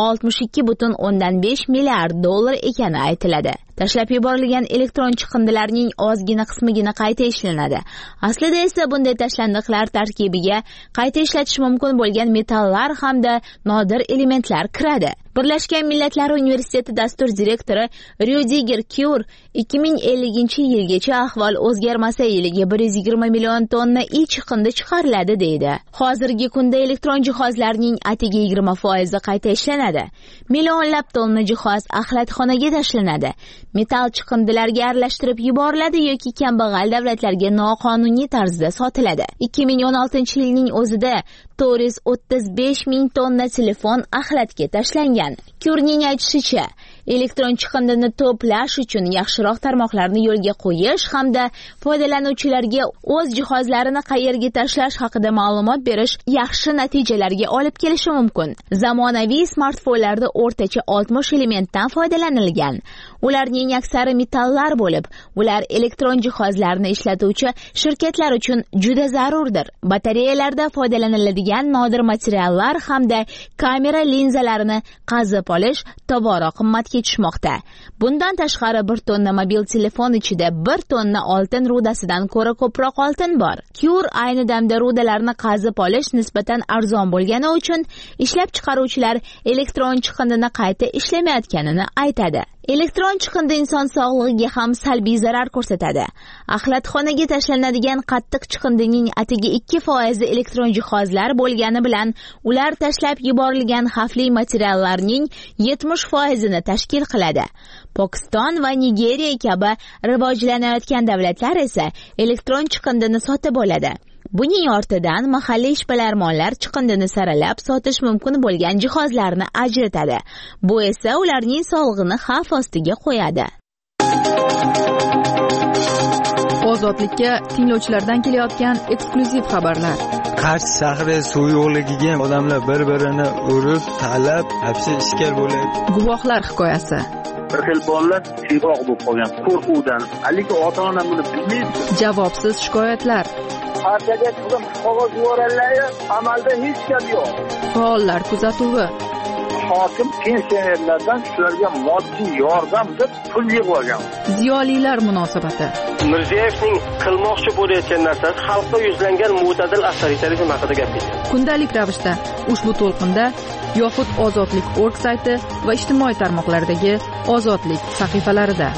62,5 milliard dollar ekani aytiladi. Tashlab yuborilgan elektron chiqindilarning ozgina qismigina qayta ishlanadi. Aslida esa bunday tashlandiqlar tarkibiga qayta ishlatish mumkin bo'lgan metallar hamda nodir elementlar kiradi. Birlashgan Millatlar Universiteti dastur direktori Rudiger Kür 2050-yilgacha ahvol o'zgarmasa yiliga 120 million tonna chiqindi chiqariladi deydi. Hozirgi kunda elektron jihozlarning atigi 20% qayta ishlanadi. Millionlab tonna jihoz axlatxonaga tashlanadi. Metal chiqindilarga aralashtirib yuboriladi yoki kambag'al davlatlarga noqonuniy tarzda sotiladi. 2016-yilning o'zida 435 ming tonna telefon axlatga tashlangan. Kürning aytishicha, elektron chiqindini to'plash uchun yaxshiroq tarmoqlarni yo'lga qo'yish hamda foydalanuvchilarga o'z jihozlarini qayerga tashlash haqida ma'lumot berish yaxshi natijalarga olib kelishi mumkin. Zamonaviy smartfonlarda o'rtacha 60 elementdan foydalanilgan. Ularning aksari metallar bo'lib, ular elektron jihozlarni ishlatuvchi shirkatlar uchun juda zarurdir. Batareyalarda foydalaniladigan nodir materiallar hamda kamera linzalarini qazib olish tobora qimmatga tushmoqda. Bundan tashqari 1 tonna mobil telefon ichida 1 tonna oltin rudasidan ko'ra ko'proq oltin bor. Kür ayni damda rudalarni qazib olish nisbatan arzon bo'lgani uchun ishlab chiqaruvchilar elektron chiqindini qayta ishlamayotganini aytadi. Elektron chiqindi inson sog'lig'iga ham salbiy zarar ko'rsatadi. Axlatxonaga tashlanadigan qattiq chiqindining atigi 2% elektron jihozlar bo'lgani bilan ular tashlab yuborilgan xavfli materiallarning 70%ni tashkil qiladi. Pokiston va Nigeriya kabi rivojlanayotgan davlatlar esa elektron chiqindini sotib oladi. Buning ortidan mahalliy ishbilarmonlar chiqindini saralab sotish mumkin bo'lgan jihozlarni ajratadi. Bu esa ularning sog'lig'ini xavf ostiga qo'yadi. Ozodlikka tinglovchilardan kelayotgan eksklyuziv xabarlar. Qarshi shahri suv yo'qligiga odamlar bir-birini urib, talab, hapsi ishkal bo'ladi. Guvohlar hikoyasi. bir xil bolalar siyroq bo'lib qolgan qo'rquvdan. Lekin ota-ona buni bilmaydi. Javobsiz shikoyatlar. Partiyaga chiqib qog'oz yuborganlar, amalda hech gap yo'q. Faollar kuzatuvi. Hokim pensionerlardan shularga moddiy yordam deb pul yig'ib olgan. Ziyolilar munosabati. Mirziyoyevning qilmoqchi bo'layotgan narsasi xalqqa yuzlangan mo'tadil avtoritarizm haqida gapirdi. Kundalik ravishda ushbu to'lqinda yoxud ozodlik.org sayti va ijtimoiy tarmoqlardagi ozodlik sahifalarida.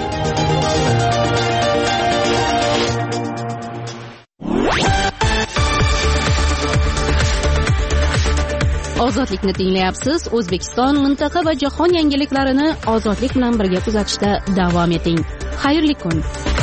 Ozodlikni tinglayapsiz. O'zbekiston, mintaqa va jahon yangiliklarini ozodlik bilan birga kuzatishda davom eting. Xayrli kun.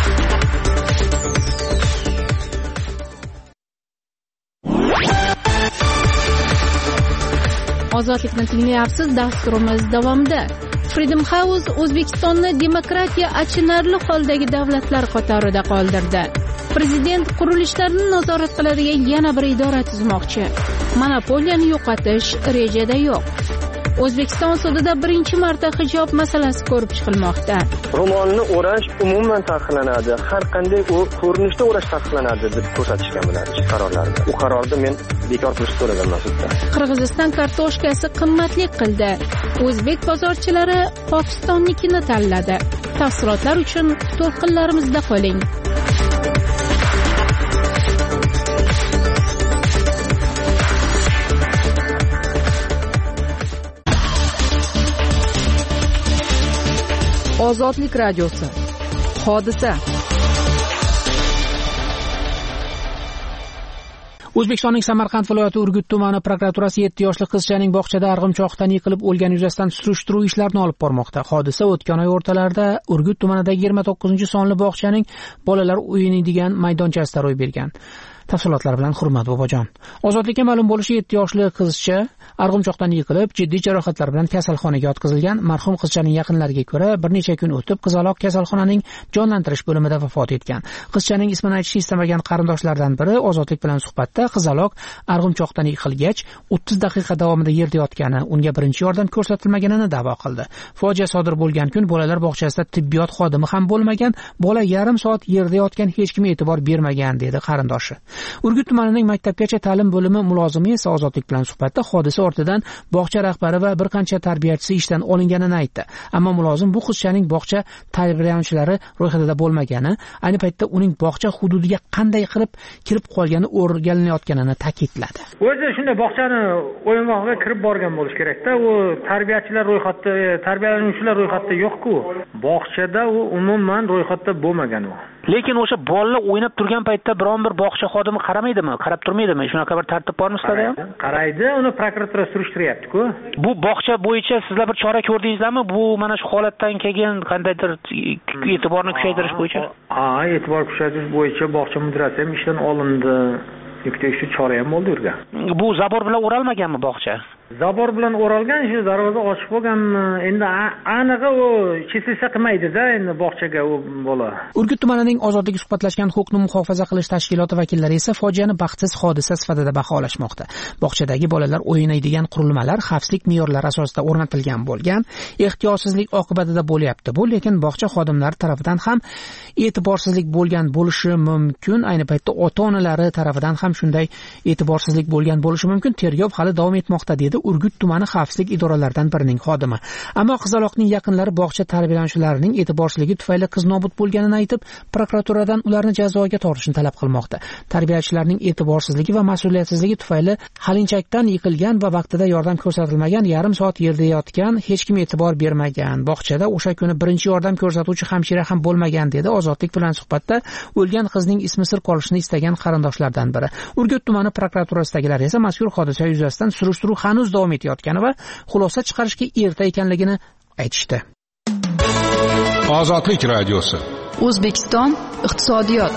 Ozodlikni tinglayapsiz. Dasturimiz davomida Freedom House O'zbekistonni demokratiya achinarli holdagi davlatlar qatorida qoldirdi. Prezident qurilishlarni nazorat qiladigan yana bir idora tuzmoqchi. Monopoliyani yo'qotish rejada yo'q. O'zbekiston sudida birinchi marta hijob masalasi ko'rib chiqilmoqda. Ro'molni o'rash umuman taqiqlanadi. Har qanday ko'rinishda o'rash taqiqlanadi deb ko'rsatishgan bular qarorlarda. U qarorni men bekor qilishni so'raganman sudda. Qirg'iziston kartoshkasi qimmatlik qildi. O'zbek bozorchilari Pokistonnikini tanladi. Tafsilotlar uchun to'lqinlarimizda qoling. Ozodlik radiosi. Hodisa. O'zbekistonning Samarqand viloyati Urgut tumani prokuraturasi 7 yoshli qizchaning bog'chada arg'imchoqdan yiqilib o'lgani yuzasidan surishtiruv ishlarini olib bormoqda. Hodisa o'tgan oy o'rtalarida Urgut tumanidagi 29-sonli bog'chaning bolalar o'ynaydigan maydonchasida ro'y bergan. Tafsilotlar bilan Hurmat Bobojon. Ozodlikka ma'lum bo'lishi 7 yoshli qizcha arg'imchoqdan yiqilib, jiddiy jarohatlar bilan kasalxonaga yotqizilgan. Marhum qizchaning yaqinlariga ko'ra, bir necha kun o'tib qizaloq kasalxonaning jonlantirish bo'limida vafot etgan. Qizchaning ismini aytishni istamagan qarindoshlaridan biri Ozodlik bilan suhbatda qizaloq arg'imchoqdan yiqilgach 30 daqiqa davomida yerda yotgani, unga birinchi yordam ko'rsatilmaganini da'vo qildi. Fojia sodir bo'lgan kun bolalar bog'chasida tibbiyot xodimi ham bo'lmagan, bola yarim soat yerda yotgan, hech kim e'tibor bermagan dedi qarindoshi. Urgut tumanining maktabgacha ta'lim bo'limi mulozimi esa Ozodlik bilan suhbatda hodisa ortidan bog'cha rahbari va bir qancha tarbiyachisi ishdan olinganini aytdi. Ammo mulozim bu qizchaning bog'cha tarbiyalanuvchilari ro'yxatida bo'lmagani, ayni paytda uning bog'cha hududiga qanday qilib kirib qolgani o'rganilayotganini ta'kidladi. O'zi shunday bog'chani o'yingohga kirib borgan bo'lish kerak-da. U tarbiyachilar ro'yxatda, tarbiyalanuvchilar ro'yxatda yo'q-ku. Bog'chada u umuman ro'yxatda bo'lmagan u. Lekin o'sha bolalar o'ynab turgan paytda biron bir bog'cha xodimi qaramaydimi, qarab turmaydimi? Shunaqa bir tartib bormi sizlarda ham? Qaraydi, uni prokuratura surishtiryapti-ku. Bu bog'cha bo'yicha sizlar bir chora ko'rdingizlarmi? Bu mana shu holatdan keyin qandaydir e'tiborni kuchaytirish bo'yicha? E'tibor kuchaytirish bo'yicha bog'cha mudirasi ham ishdan olindi. Tekshirish chora ham bo'ldi yurgan. Bu zabor bilan o'ralmaganmi bog'cha? Zabor bilan o'ralgan, shu darvoza ochiq bo'lganmi? Endi anig'i u chesilsa qilmaydi-da, endi bog'chaga u bola. Urgut tumanining Ozodlik suhbatlashgan huquqni muhofaza qilish tashkiloti vakillari esa fojiani baxtsiz hodisa sifatida baholashmoqda. Bog'chadagi bolalar o'ynaydigan qurilmalar xavfsizlik me'yorlari asosida o'rnatilgan bo'lgan, ehtiyotsizlik oqibatida bo'lyapti. Bu lekin bog'cha xodimlari tomonidan ham e'tiborsizlik bo'lgan bo'lishi mumkin. Ayni paytda ota-onalari tomonidan ham shunday e'tiborsizlik bo'lgan bo'lishi mumkin. Tergov hali davom etmoqda dedi Urgut tumani xavfsizlik idoralaridan birining xodimi. Ammo qizaloqning yaqinlari bog'cha tarbiyalanuvchilarining e'tiborsizligi tufayli qiz nobud bo'lganini aytib, prokuraturadan ularni jazoga tortishni talab qilmoqda. Tarbiyachilarning e'tiborsizligi va mas'uliyatsizligi tufayli halinchakdan yiqilgan va vaqtida yordam ko'rsatilmagan, yarim soat yerda yotgan, hech kim e'tibor bermagan. Bog'chada o'sha kuni birinchi yordam ko'rsatuvchi hamshira ham bo'lmagan dedi Ozodlik bilan suhbatda o'lgan qizning ismi sir qolishini istagan qarindoshlardan biri. Urgut tumani prokuraturasidagilar esa mazkur hodisa yuzasidan surishtiruv hanuz davom etayotgani va xulosa chiqarishga erta ekanligini aytishdi. Ozodlik radiosi. O'zbekiston iqtisodiyot.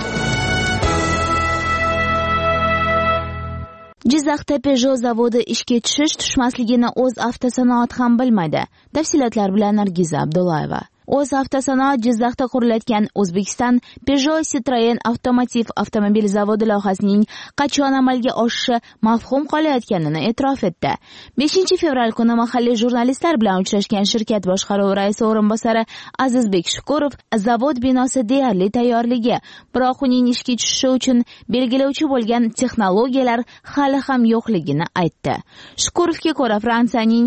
Jizzaxda Peugeot zavodi ishga tushish-tushmasligini o'z avtosanoat ham bilmaydi. Tafsilotlar bilan Nargiza Abdullayeva. O'z avtosanoat Jizzaxda qurilayotgan O'zbekiston Peugeot Citroen avtomotiv avtomobil zavodi loyihasining qachon amalga oshishi mavhum qolayotganini e'tirof etdi. 5 fevral kuni mahalliy jurnalistlar bilan uchrashgan shirkat boshqaruvi raisi o'rinbosari Azizbek Shukurov zavod binosi deyarli tayyorligi, biroq uning ishga tushishi uchun belgilovchi bo'lgan texnologiyalar hali ham yo'qligini aytdi. Shukurovga ko'ra Fransiyaning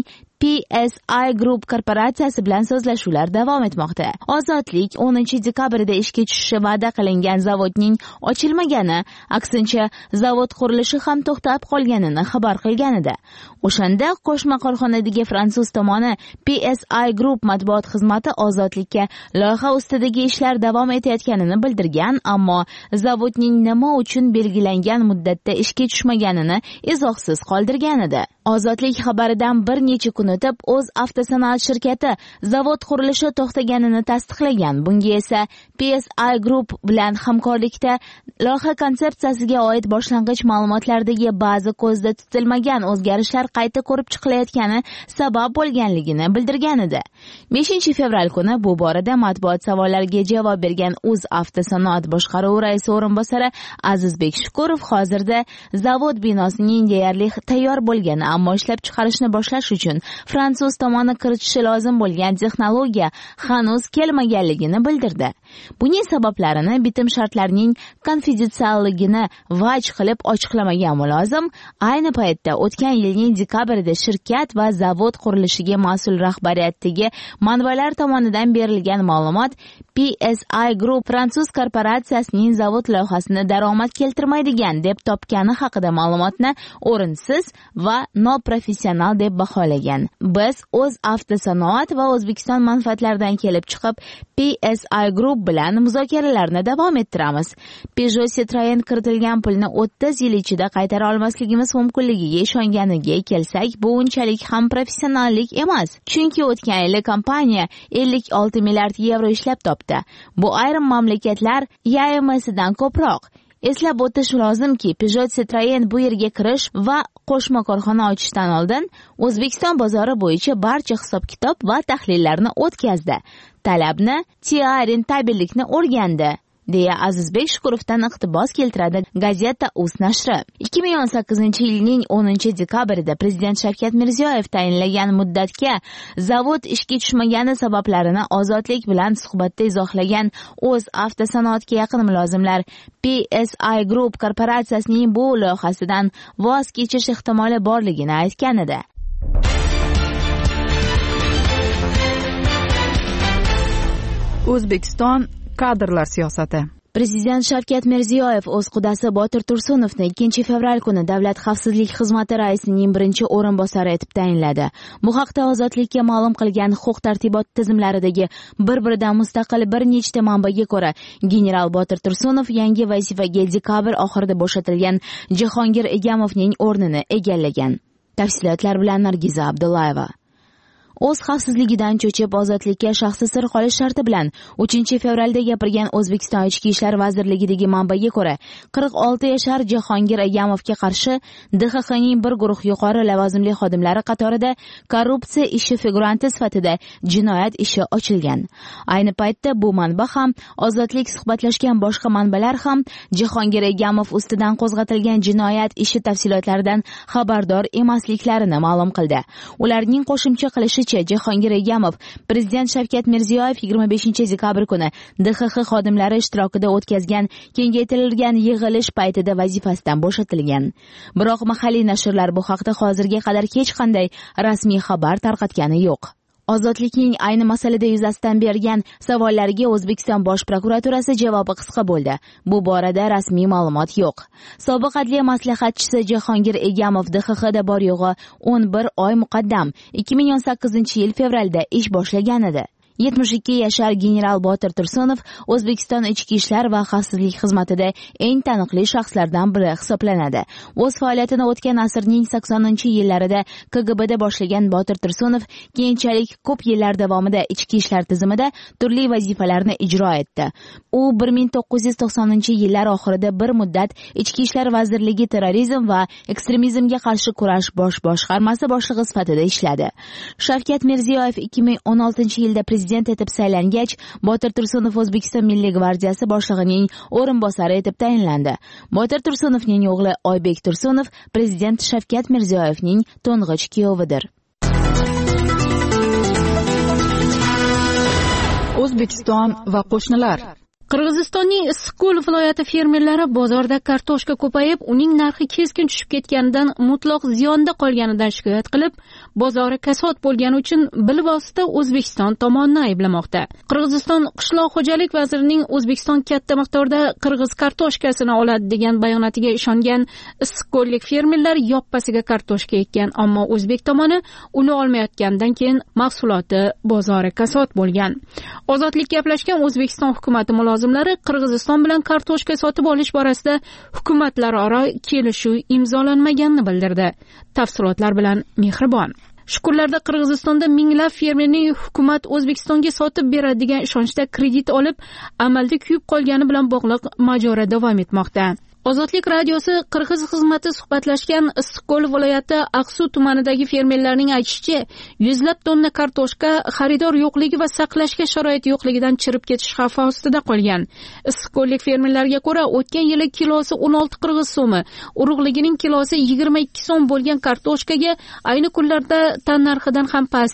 PSI Group korporatsiyasi bilan so'zlashuvlar davom etmoqda. Ozodlik 10 dekabrda ishga tushishi va'da qilingan zavodning ochilmagani, aksincha zavod qurilishi ham to'xtab qolganini xabar qilgan edi. O'shanda qo'shma korxonadagi fransuz tomoni PSI Group matbuot xizmati ozodlikka loyiha ustidagi ishlar davom etayotganini bildirgan, ammo zavodning nima uchun belgilangan muddatda ishga tushmaganini izohsiz qoldirgan edi. Ozodlik xabaridan bir necha kun o'tib, o'z avtosanoat shirkati zavod qurilishi to'xtaganini tasdiqlagan. Bunga esa PSI Group bilan hamkorlikda loyiha konsepsiyasiga oid boshlang'ich ma'lumotlardagi ba'zi ko'zda tutilmagan o'zgarishlar qayta ko'rib chiqilayotgani sabab bo'lganligini bildirgan edi. 5 fevral kuni bu borada matbuot savollariga javob bergan o'z avtosanoat boshqaruvi raisi o'rinbosari Azizbek Shukurov hozirda zavod binosining deyarli tayyor bo'lgani, ammo ishlab chiqarishni boshlash uchun fransuz tomoni kiritishi lozim bo'lgan texnologiya hanuz kelmaganligini bildirdi. Buning sabablarini bitim shartlarining konfidensialligini vaj qilib ochiqlamagan mulozim, ayni paytda o'tgan yilning dekabrida shirkat va zavod qurilishiga mas'ul rahbariyatdagi manbalar tomonidan berilgan ma'lumot PSI Group fransuz korporatsiyasining zavod loyihasini daromad keltirmaydigan deb topgani haqida ma'lumotni o'rinsiz va noprofessional deb baholagan. Biz o'z avtosanoat va O'zbekiston manfaatlaridan kelib chiqib PSI Group bilan muzokaralarni davom ettiramiz. Peugeot Citroen kiritilgan pulni 30 yil ichida qaytara olmasligimiz mumkinligiga ishonganiga kelsak, bu unchalik ham professionallik emas. Chunki o'tgan yili kompaniya 56 milliard yevro ishlab topdi. Bu ayrim mamlakatlar YMSdan ko'proq. Eslab o'tish lozimki, Peugeot Citroen bu yerga kirish va qo'shma korxona ochishdan oldin O'zbekiston bozori bo'yicha barcha hisob-kitob va tahlillarni o'tkazdi. Talabni, rentabellikni o'rgandi, deya Azizbek Shukurovdan iqtibos keltiradi gazeta Uz nashri. 2018-yilning 10 dekabrida prezident Shavkat Mirziyoyev tayinlagan muddatga zavod ishga tushmagani sabablarini Ozodlik bilan suhbatda izohlagan o'z avtosanoatga yaqin mulozimlar PSI Group korporatsiyasining bu loyihasidan voz kechish ehtimoli borligini aytgan edi. O'zbekiston kadrlar siyosati. Prezident Shavkat Mirziyoyev o'z qudasi Botir Tursunovni 2 fevral kuni Davlat xavfsizlik xizmati raisining birinchi o'rinbosari etib tayinladi. Bu haqda Ozodlikka ma'lum qilgan huquq-tartibot tizimlaridagi bir-biridan mustaqil bir nechta manbaga ko'ra, general Botir Tursunov yangi vazifaga dekabr oxirida bo'shatilgan Jahongir Egamovning o'rnini egallagan. Tafsilotlar bilan Nargiza Abdullayeva. O'z xavfsizligidan cho'chib ozodlikka shaxsi sir qolish sharti bilan 3 fevralda gapirgan O'zbekiston Ichki ishlar vazirligidagi manbaga ko'ra, 46 yashar Jahongir Egamovga qarshi DXXning bir guruh yuqori lavozimli xodimlari qatorida korrupsiya ishi figuranti sifatida jinoyat ishi ochilgan. Ayni paytda bu manba ham, Ozodlik suhbatlashgan boshqa manbalar ham Jahongir Egamov ustidan qo'zg'atilgan jinoyat ishi tafsilotlaridan xabardor emasliklarini ma'lum qildi. Ularning qo'shimcha qilishi Jahongir Egamov prezident Shavkat Mirziyoyev 25 dekabr kuni DXX xodimlari ishtirokida o'tkazgan kengaytirilgan yig'ilish paytida vazifasidan bo'shatilgan. Biroq mahalliy nashrlar bu haqda hozirga qadar hech qanday rasmiy xabar tarqatgani yo'q. Ozodlikning ayni masalada yuzasidan bergan savollariga O'zbekiston Bosh prokuraturasi javobi qisqa bo'ldi. Bu borada rasmiy ma'lumot yo'q. Sobiq adliya maslahatchisi Jahongir Egamov DXXda bor yo'g'i 11 oy muqaddam 2018-yil fevralda ish boshlagan edi. 72 yashar general Botir Tursunov O'zbekiston Ichki ishlar va xavfsizlik xizmatida eng taniqli shaxslardan biri hisoblanadi. O'z faoliyatini o'tgan asrning 80-yillarida KGBda boshlagan Botir Tursunov keyinchalik ko'p yillar davomida ichki ishlar tizimida turli vazifalarni ijro etdi. U 1990-yillar oxirida bir muddat Ichki ishlar vazirligi terrorizm va ekstremizmga qarshi kurash bosh boshqarmasi boshlig'i sifatida ishladi. Shavkat Mirziyoyev 2016-yilda prezident prezident etib saylangach, Botir Tursunov O'zbekiston Milliy gvardiyasi boshlig'ining o'rinbosari etib tayinlandi. Botir Tursunovning o'g'li Oybek Tursunov prezident Shavkat Mirziyoyevning to'ng'ich kuyovidir. O'zbekiston va qo'shnilar. Qirg'izistonning Issiqko'l viloyati fermerlari bozorda kartoshka ko'payib, uning narxi keskin tushib ketganidan mutlaq ziyonda qolganidan shikoyat qilib, bozori kasod bo'lgani uchun bilvosita O'zbekiston tomonini ayblamoqda. Qirg'iziston qishloq xo'jalik vazirining O'zbekiston katta miqdorda qirg'iz kartoshkasini oladi degan bayonotiga ishongan issiqko'llik fermerlar yoppasiga kartoshka ekkan, ammo o'zbek tomoni uni olmayotganidan keyin mahsuloti bozori kasod bo'lgan. Ozodlik gaplashgan O'zbekiston hukumati mulozimlari Qirg'iziston bilan kartoshka sotib olish borasida hukumatlararo kelishuv imzolanmaganini bildirdi. Tafsilotlar bilan Mehribon. Shu kunlarda Qirg'izistonda minglab fermerning hukumat O'zbekistonga sotib beradi degan ishonchda kredit olib, amalda kuyib qolgani bilan bog'liq mojaro davom etmoqda. Ozodlik radiosi Qirg'iz xizmati suhbatlashgan Issiqko'l viloyati Aqsu tumanidagi fermerlarning aytishicha, yuzlab tonna kartoshka xaridor yo'qligi va saqlashga sharoit yo'qligidan chirib ketish xavfi ostida qolgan. Issiqko'llik fermerlarga ko'ra, o'tgan yili kilosi 16 qirg'iz so'mi, urug'ligining kilosi 22 so'm bo'lgan kartoshkaga ayni kunlarda tan narxidan ham past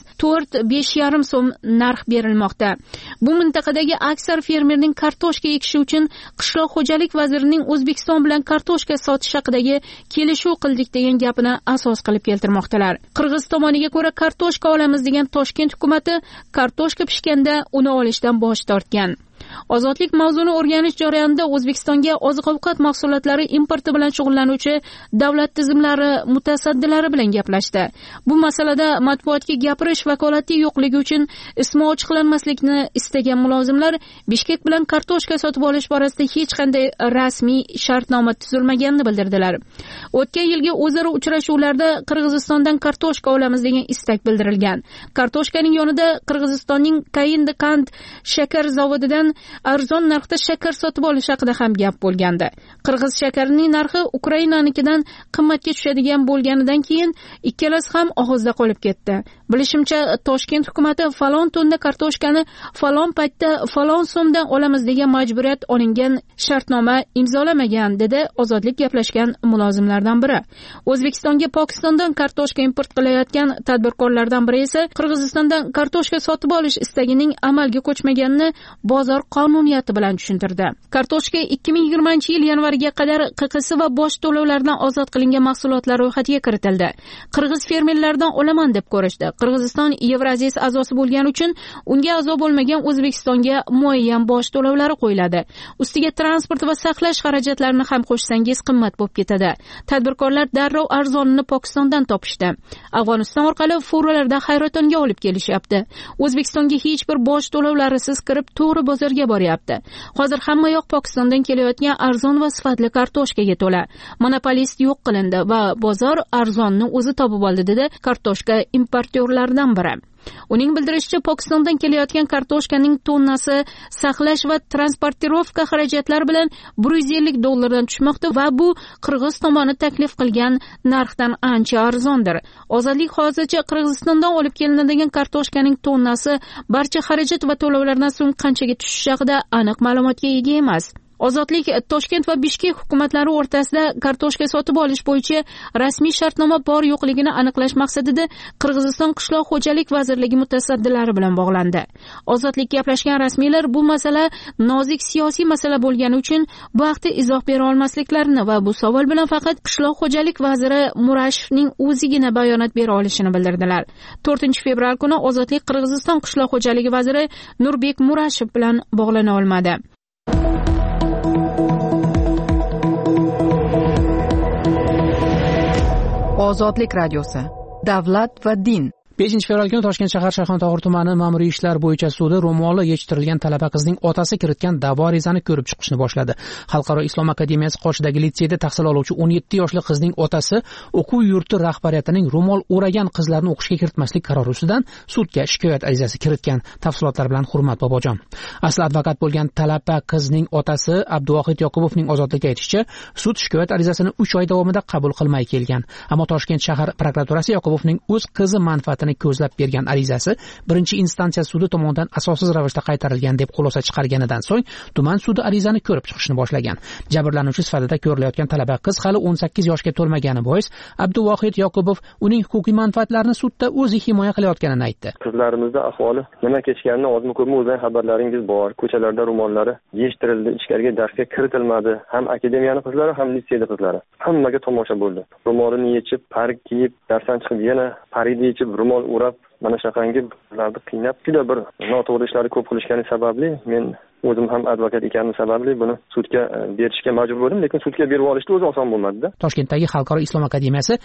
4-5,5 so'm narx berilmoqda. Bu mintaqadagi aksar fermerning kartoshka ekishi uchun qishloq xo'jalik vazirining O'zbekiston bilan kartoshka sotish haqidagi kelishuv qildik degan gapini asos qilib keltirmoqdalar. Qirg'iz tomoniga ko'ra, kartoshka olamiz degan Toshkent hukumati kartoshka pishganda uni olishdan bosh tortgan. Ozodlik mavzuni o'rganish jarayonida O'zbekistonga oziq-ovqat mahsulotlari importi bilan shug'ullanuvchi davlat tizimlari mutasaddilari bilan gaplashdi. Bu masalada matbuotga gapirish vakolati yo'qligi uchun ismi ochiqlanmaslikni istagan mulozimlar Bishkek bilan kartoshka sotib olish borasida hech qanday rasmiy shartnoma tuzilmaganini bildirdilar. O'tgan yilgi o'zaro uchrashuvlarda Qirg'izistondan kartoshka olamiz degan istak bildirilgan. Kartoshkaning yonida Qirg'izistonning Kayindi-Qand shakar zavodidan arzon narxda shakar sotib olish haqida ham gap bo'lgandi. Qirg'iz shakarining narxi Ukrainanikidan qimmatga tushadigan bo'lganidan keyin ikkalasi ham og'izda qolib ketdi. Bilishimcha, Toshkent hukumati falon tonna kartoshkani falon paytda falon so'mdan olamiz degan majburiyat olingan shartnoma imzolamagan, dedi ozodlik gaplashgan mulozimlardan biri. O'zbekistonga Pokistondan kartoshka import qilayotgan tadbirkorlardan biri esa Qirg'izistondan kartoshka sotib olish istagining amalga ko'chmaganini bozor qonuniyati bilan tushuntirdi. Kartoshka 2020-yil yanvariga qadar QQS va bosh to'lovlardan ozod qilingan mahsulotlar ro'yxatiga kiritildi. Qirg'iz fermerlardan olaman deb ko'rishdi. Qirg'iziston Yevroziyas a'zosi bo'lgani uchun unga a'zo bo'lmagan O'zbekistonga muayyan bosh to'lovlari qo'yiladi. Ustiga transport va saqlash xarajatlarini ham qo'shsangiz qimmat bo'lib ketadi. Tadbirkorlar darrov arzonini Pokistondan topishdi. Afg'oniston orqali furalarda hayrotonga olib kelishyapti. O'zbekistonga hech bir bosh to'lovlarisiz kirib to'g'ri bozorga boryapti. Hozir hamma yoq Pokistondan kelayotgan arzon va sifatli kartoshkaga to'la. Monopolist yo'q qilindi va bozor arzonni o'zi topib oldi, dedi kartoshka importyorlaridan biri. Uning bildirishicha, Pokistondan kelayotgan kartoshkaning tonnasi saqlash va transportirovka xarajatlari bilan $150 tushmoqda va bu Qirg'iz tomoni taklif qilgan narxdan ancha arzondir. Ozodlik hozircha Qirg'izistondan olib kelinadigan kartoshkaning tonnasi barcha xarajat va to'lovlardan so'ng qanchaga tushishi haqida aniq ma'lumotga ega emas. Ozodlik Toshkent va Bishkek hukumatlari o'rtasida kartoshka sotib olish bo'yicha rasmiy shartnoma bor yo'qligini aniqlash maqsadida Qirg'iziston qishloq xo'jalik vazirligi mutasaddilari bilan bog'landi. Ozodlik gaplashgan rasmiylar bu masala nozik siyosiy masala bo'lgani uchun bu haqda izoh bera olmasliklarini va bu savol bilan faqat qishloq xo'jalik vaziri Murashevning o'zigina bayonot bera olishini bildirdilar. 4-fevral kuni Ozodlik Qirg'iziston qishloq xo'jaligi vaziri Nurbek Murashev bilan bog'lana olmadi. Ozodlik radiosi. Davlat va din. 5-fevral kuni Toshkent shahar Shayxontohur tumani ma'muriy ishlar bo'yicha sudi ro'moli yechtirilgan talaba qizning otasi kiritgan da'vo arizani ko'rib chiqishni boshladi. Xalqaro islom akademiyasi qoshidagi litseyda tahsil oluvchi 17 yoshli qizning otasi o'quv yurti rahbariyatining ro'mol o'ragan qizlarni o'qishga kiritmaslik qarori ustidan sudga shikoyat arizasi kiritgan. Tafsilotlar bilan Hurmat Bobojon. Asli advokat bo'lgan talaba qizning otasi Abduvohid Yoqubovning ozodlikka aytishicha, sud shikoyat arizasini 3 oy davomida qabul qilmay kelgan. Ammo Toshkent shahar prokuraturasi Yoqubovning o'z qizi manfaati faoliyatini ko'zlab bergan arizasi birinchi instansiya sudi tomonidan asossiz ravishda qaytarilgan deb xulosa chiqarganidan so'ng tuman sudi arizani ko'rib chiqishni boshlagan. Jabrlanuvchi sifatida ko'rilayotgan talaba qiz hali 18 yoshga to'lmagani bois Abduvohid Yoqubov uning huquqiy manfaatlarini sudda o'zi himoya qilayotganini aytdi. Qizlarimizda ahvoli nima kechganini ozmi ko'pmi o'zdan xabarlaringiz bor. Ko'chalarda ro'mollari yechtirildi, ichkariga darsga kiritilmadi. Ham akademiyani qizlari, ham litseyda qizlari. Hammaga tomosha bo'ldi. Ro'molini yechib, parik kiyib, darsdan chiqib yana parida yechib, ro'mol o'rab, mana shaqangi qizlarni qiynab, juda bir noto'g'ri ishlarni ko'p qilishgani sababli men o'zim ham advokat ekanim sababli buni sudga berishga majbur bo'ldim, lekin sudga berib olishni o'zi oson bo'lmadi-da. Toshkentdagi Xalqaro islom akademiyasi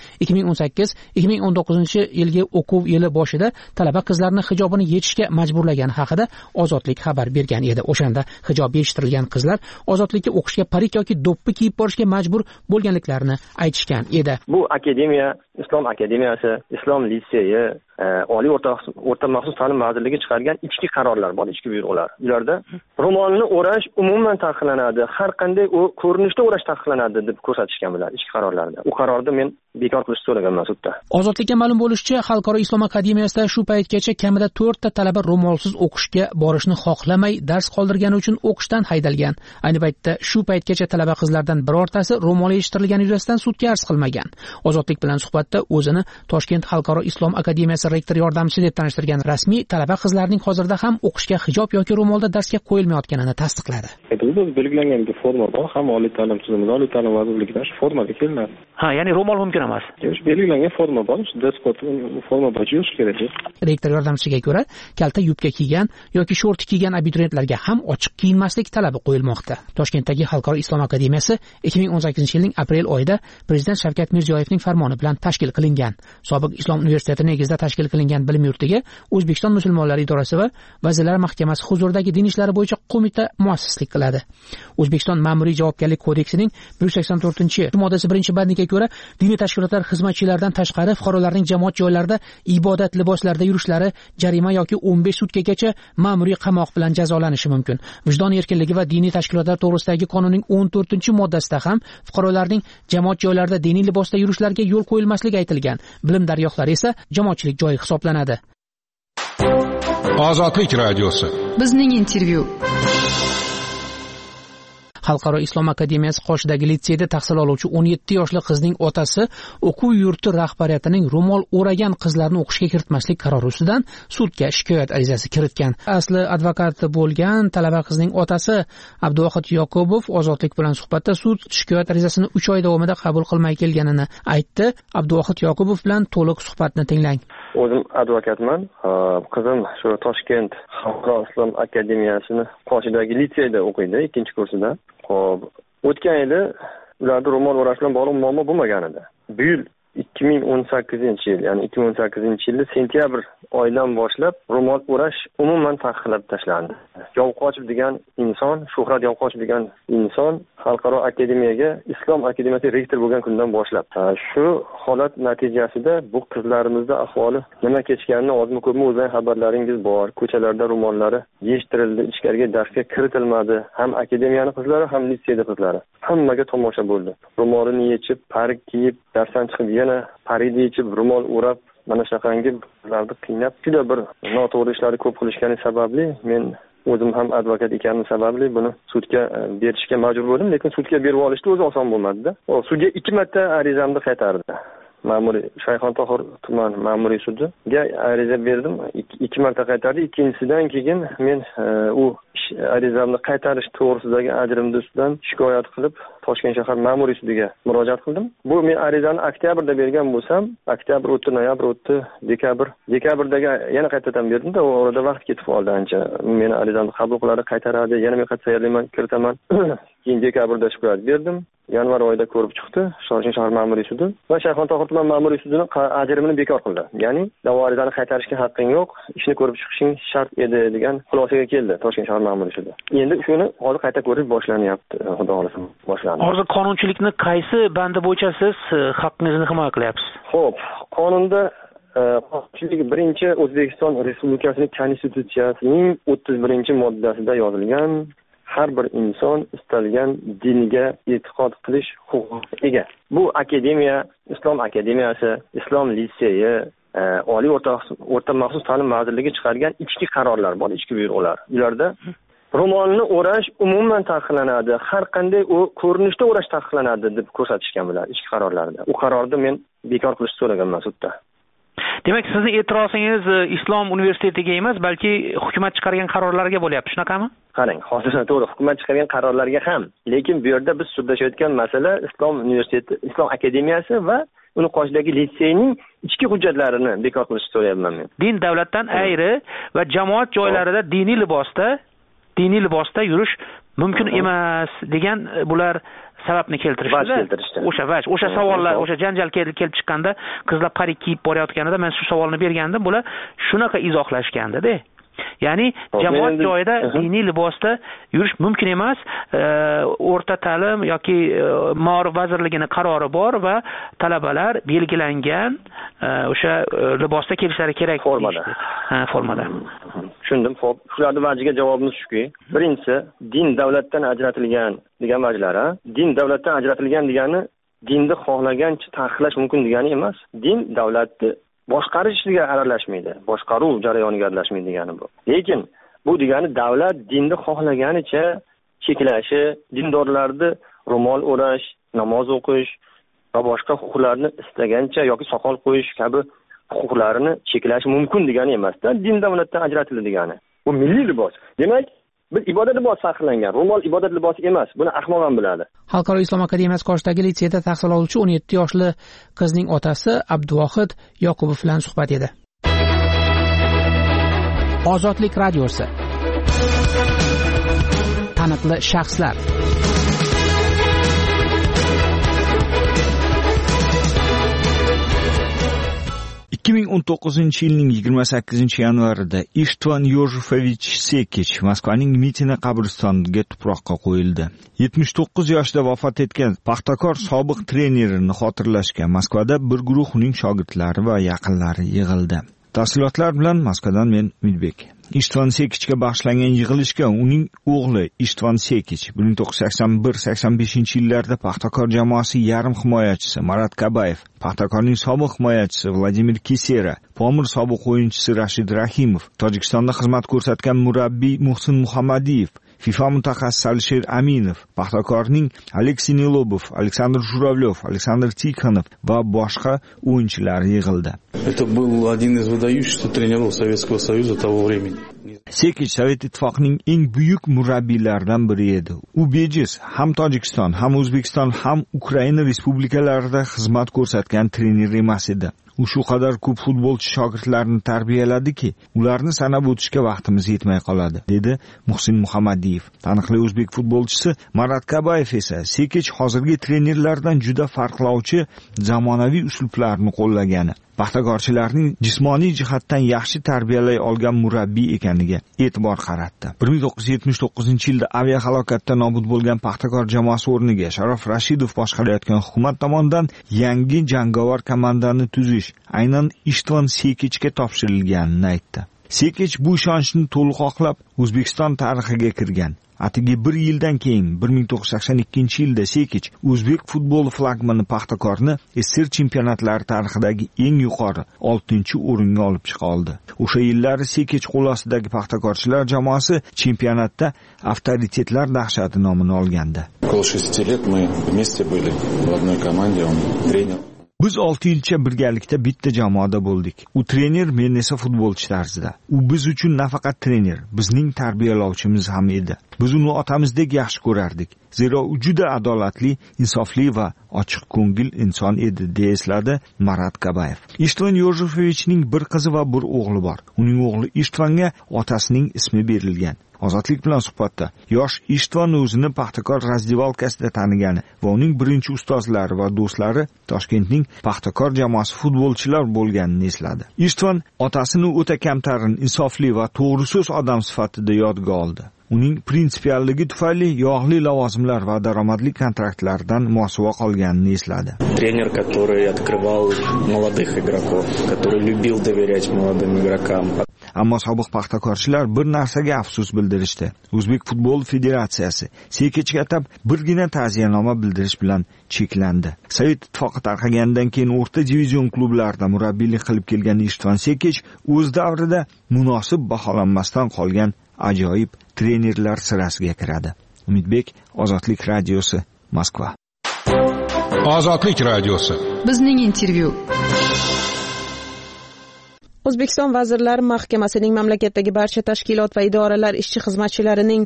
2018-2019 yilgi o'quv yili boshida talaba qizlarni hijobini yechishga majburlagani haqida Ozodlik xabar bergan edi. O'shanda hijob yechtirilgan qizlar ozodlikka o'qishga parik yoki do'ppi kiyib borishga majbur bo'lganliklarini aytishgan edi. Bu akademiya, Islom akademiyasi, Islom litseyi, Oliy o'rta maxsus ta'lim vazirligi chiqargan ichki qarorlar bor, ichki buyruqlar. Ularda ro'molni o'rash umuman taqiqlanadi, har qanday ko'rinishda o'rash taqiqlanadi deb ko'rsatishgan bular ichki qarorlarda. U qarorni men bekor qilishni so'raganman sudda. Ozodlikka ma'lum bo'lishicha, Xalqaro islom akademiyasida shu paytgacha kamida 4 ta talaba ro'molsiz o'qishga borishni xohlamay, dars qoldirgani uchun o'qishdan haydalgan. Ayni paytda shu paytgacha talaba qizlardan birortasi ro'mol yechtirilgani yuzasidan sudga arz qilmagan. Ozodlik bilan suhbatda o'zini Toshkent Xalqaro islom akademiyasi rektor yordamchisi deb tanishtirgan rasmiy talaba qizlarning hozirda ham o'qishga hijob yoki ro'molda darsga qo'yilmayotganini tasdiqladi. Bizda belgilangan bir forma bor, ham oliy ta'lim tizimida, oliy ta'lim vazirligidan shu formada kelinadi. Ya'ni ro'mol mumkin emas. Belgilangan forma bor, despot forma bo'yicha yurish kerak. Rektor yordamchisiga ko'ra, kalta yubka kiygan yoki short kiygan abituriyentlarga ham ochiq kiyinmaslik talabi qo'yilmoqda. Toshkentdagi Xalqaro islom akademiyasi 2018-yilning aprel oyida Prezident Shavkat Mirziyoyevning farmoni bilan tashkil qilingan. Sobiq Islom universiteti negizida tashkil qilingan bilim yurtiga O'zbekiston musulmonlari idorasi va Vazirlar Mahkamasi huzuridagi din ishlari bo'yicha qo'mita muassislik qiladi. O'zbekiston ma'muriy javobgarlik kodeksining 184-moddasi 1-bandiga ko'ra, diniy tashkilotlar xizmatchilaridan tashqari fuqarolarning jamoat joylarida ibodat liboslarida yurishlari jarima yoki 15 sutkagacha ma'muriy qamoq bilan jazolanishi mumkin. Vijdon erkinligi va diniy tashkilotlar to'g'risidagi qonunning 14-moddasida ham fuqarolarning jamoat joylarida diniy libosda yurishlariga yo'l qo'yilmasligi aytilgan. Bilim daryoqlari esa jamoatchilik joyi hisoblanadi. Ozodlik radiosi. Bizning intervyu. Xalqaro islom akademiyasi qoshidagi litseyda tahsil oluvchi 17 yoshli qizning otasi o'quv yurti rahbariyatining ro'mol o'ragan qizlarni o'qishga kiritmaslik qarori ustidan sudga shikoyat arizasi kiritgan. Asli advokati bo'lgan talaba qizning otasi Abduvohid Yoqubov Ozodlik bilan suhbatda sud shikoyat arizasini 3 oy davomida qabul qilmay kelganini aytdi. Abduvohid Yoqubov bilan to'liq suhbatni tinglang. O'zim advokatman. Qizim shu Toshkent Xalqaro islom akademiyasini qoshidagi litseyda o'qiydi, 2-kursida. Xo'p, o'tgan yili ularda ro'mol o'rash bilan bog'liq muammo bo'lmagan edi. Bu yil 2018-yil, ya'ni 2018-yilda sentyabr oyidan boshlab ro'mol o'rash umuman taqiqlab tashlandi. Yovqochib degan inson, Shuhrat Yovqochib degan inson Xalqaro akademiyaga Islom akademiyasi rektor bo'lgan kundan boshlab. Shu holat natijasida bu qizlarimizda ahvoli nima kechganini ozmi ko'pmi o'zdan xabarlaringiz bor. Ko'chalarda ro'mollari yechtirildi, ichkariga darsga kiritilmadi. Ham akademiyani qizlari, ham litseyda qizlari. Hammaga tomosha bo'ldi. Ro'molini yechib, parik kiyib, darsdan chiqib yana parida yechib, ro'mol o'rab, mana shaqangi qizlarni qiynab, juda bir noto'g'ri ishlarni ko'p qilishgani sababli men o'zim ham advokat ekanim sababli buni sudga berishga majbur bo'ldim, lekin sudga berib olishni o'zi oson bo'lmadi-da. Sudga 2 marta arizamni qaytardi. Ma'muriy Shayxontohur tuman ma'muriy sudiga ariza berdim. 2 marta qaytardi. Ikkinchisidan keyin men u arizamni qaytarish to'g'risidagi ajrimni ustidan shikoyat qilib Toshkent shahar ma'muriy sudiga murojaat qildim. Bu men arizani oktyabrda bergan bo'lsam, oktyabr o'tdi, noyabr o'tdi, dekabrdagi yana qaytadan berdim-da, u orada vaqt ketib qoldi ancha. Men arizamni qabul qiladi, qaytaradi, yana men qayta tayyorlayman, kiritaman. Keyin dekabrda shikoyat berdim. Yanvar oyida ko'rib chiqdi Toshkent shahar ma'muriy sudi va Shayxontohur tuman ma'muriy sudini ajrimini bekor qildi. Ya'ni da'vogarini qaytarishga haqqing yo'q, ishni ko'rib chiqishing shart edi degan xulosaga keldi Toshkent shahar ma'muriy sudi. Endi shuni hozir qayta ko'rish boshlanyapti, xudo xolasa boshlandi. Hozir qonunchilikni qaysi bandi bo'yicha siz haqqingizni himoya qilyapsiz? Xo'p, qonunda qonunchilik birinchi O'zbekiston Respublikasining Konstitutsiyasining 31-moddasida yozilgan har bir inson istalgan dinga e'tiqod qilish huquqiga ega. Bu akademiya, Islom akademiyasi, Islom litseyi, Oliy o'rta maxsus ta'lim vazirligi chiqargan ichki qarorlar bor, ichki buyruqlar. Ularda ro'molni o'rash umuman taqiqlanadi, har qanday ko'rinishda o'rash taqiqlanadi deb ko'rsatishgan bular ichki qarorlarda. U qarorni men bekor qilishni so'raganman sudda. Demak, sizning e'tirozingiz Islom universitetiga emas, balki hukumat chiqargan qarorlarga bo'lyapti, shunaqami? Qarang, hozir to'g'ri, hukumat chiqargan qarorlarga ham, lekin bu yerda biz sudlashayotgan masala Islom universiteti, Islom akademiyasi va uni qoshidagi litseyning ichki hujjatlarini bekor qilishni so'rayapman men. Din davlatdan ayri va jamoat joylarida diniy libosda yurish mumkin emas degan bular sababni keltirishdi. O'sha savollar, o'sha janjal kelib chiqqanda qizlar parik kiyib borayotganida men shu savolni bergandim, bular shunaqa izohlashgandi-da. Ya'ni jamoat joyida diniy libosda yurish mumkin emas, o'rta ta'lim yoki Ma'rif vazirligining qarori bor va talabalar belgilangan o'sha libosda kelishlari kerak formada. Tushundim. Xo'p, shularning vajiga javobimiz shuki, birinchisi din davlatdan ajratilgan degan vajlar, din davlatdan ajratilgan degani dinni xohlagancha taqiqlash mumkin degani emas. Din davlatni boshqarishga aralashmaydi, boshqaruv jarayoniga aralashmaydi degani bu. Lekin bu degani davlat dinni xohlaganicha cheklashi, dindorlarni ro'mol o'rash, namoz o'qish va boshqa huquqlarni istagancha yoki soqol qo'yish kabi huquqlarini cheklash mumkin degani emas-da, din davlatdan ajratildi degani. Bu milliy libos. Demak, biz ibodat libosi taqiqlangan, ro'mol ibodat libosi emas. Buni ahmoq ham biladi. Xalqaro islom akademiyasi qoshidagi litseyda tahsil oluvchi 17 yoshli qizning otasi Abduvohid Yoqubov bilan suhbat edi. Ozodlik radiosi. Taniqli shaxslar. yilning 28 yanvarida Ishtvan Yojefovich Sekich Moskvaning Mitina qabristoniga tuproqqa qo'yildi. 79 yoshda vafot etgan Paxtakor sobiq trenerini xotirlashga Moskvada bir guruh uning shogirdlari va yaqinlari yig'ildi. Tafsilotlar bilan Moskvadan men Umidbek. Ishtvan Sekichga bag'ishlangan yig'ilishga uning o'g'li Ishtvan Sekich 1981-85 yillarda Paxtakor jamoasi yarim himoyachisi Marat Kabayev, Paxtakorning sobiq himoyachisi Vladimir Kisera, Pomir sobiq o'yinchisi Rashid Rahimov, Tojikistonda xizmat ko'rsatgan murabbiy Muhsin Muhammadiyev, FIFA mutaxassisi Alisher Aminov, Paxtakorning Aleksey Nilobov, Aleksandr Jуравлев, Aleksandr Tikhonov va boshqa o'yinchilar yig'ildi. Это был один из выдающихся тренеров Советского Союза того времени. Sekich Sovet Ittifoqining eng buyuk murabbiylaridan biri edi. U bejiz ham Tojikiston, ham O'zbekiston, ham Ukraina respublikalarida xizmat ko'rsatgan trener emas edi. U shu qadar ko'p futbolchi shogirdlarni tarbiyaladiki, ularni sanab o'tishga vaqtimiz yetmay qoladi, dedi Muhsin Muhammadiyev. Taniqli o'zbek futbolchisi Marat Kabayev esa Sekich hozirgi trenerlardan juda farqlovchi zamonaviy uslublarni qo'llagani, paxtakorchilarning jismoniy jihatdan yaxshi tarbiyalay olgan murabbiy ekaniga e'tibor qaratdi. 1979-yilda aviahalokatda nobud bo'lgan Paxtakor jamoasi o'rniga Sharof Rashidov boshqarayotgan hukumat tomonidan yangi jangovar komandani tuzish aynan Ishtvan Sekichga topshirilganini aytdi. Sekich bu ishonchni to'liq oqlab O'zbekiston tarixiga kirgan. Atigi bir yildan keyin 1982-yilda Sekich o'zbek futboli flagmani Paxtakorni SSR chempionatlari tarixidagi eng yuqori 6-o'ringa olib chiqa oldi. O'sha yillari Sekich qo'l ostidagi Paxtakorchilar jamoasi chempionatda avtoritetlar dahshati nomini olgandi. Около 6 лет мы вместе были в одной команде, он тренер. Biz 6 yilcha birgalikda bitta jamoada bo'ldik. U trener, men esa futbolchi tarzida. U biz uchun nafaqat trener, bizning tarbiyalovchimiz ham edi. Biz uni otamizdek yaxshi ko'rardik. Zero u juda adolatli, insofli va ochiq ko'ngil inson edi, deya esladi Marat Kabayev. Ishtvan Yojefovichning bir qizi va bir o'g'li bor. Uning o'g'li Ishtvanga otasining ismi berilgan. Ozodlik bilan suhbatda yosh Ishtvan o'zini Paxtakor razdivalkasida tanigani va uning birinchi ustozlari va do'stlari Toshkentning Paxtakor jamoasi futbolchilar bo'lganini esladi. Ishtvan otasini o'ta kamtarin, insofli va to'g'ri so'z odam sifatida yodga oldi. Uning prinsipialligi tufayli yog'li lavozimlar va daromadli kontraktlardan mosuvo qolganini esladi. Тренер, который открывал молодых игроков, который любил доверять молодым игрокам. Ammo sobiq paxtakorchilar bir narsaga afsus bildirishdi. O'zbek futbol federatsiyasi Sekechga atab birgina ta'ziyanoma bildirish bilan cheklandi. Sovet ittifoqi tarqaganidan keyin o'rta divizion klublarida murabbiylik qilib kelgan Ishtvan Sekech o'z davrida munosib baholanmasdan qolgan ajoyib trenerlar sirasiga kiradi. Umidbek, Ozodlik radiosi, Moskva. Ozodlik radiosi. Bizning intervyu. O'zbekiston Vazirlar Mahkamasining mamlakatdagi barcha tashkilot va idoralar ishchi xizmatchilarining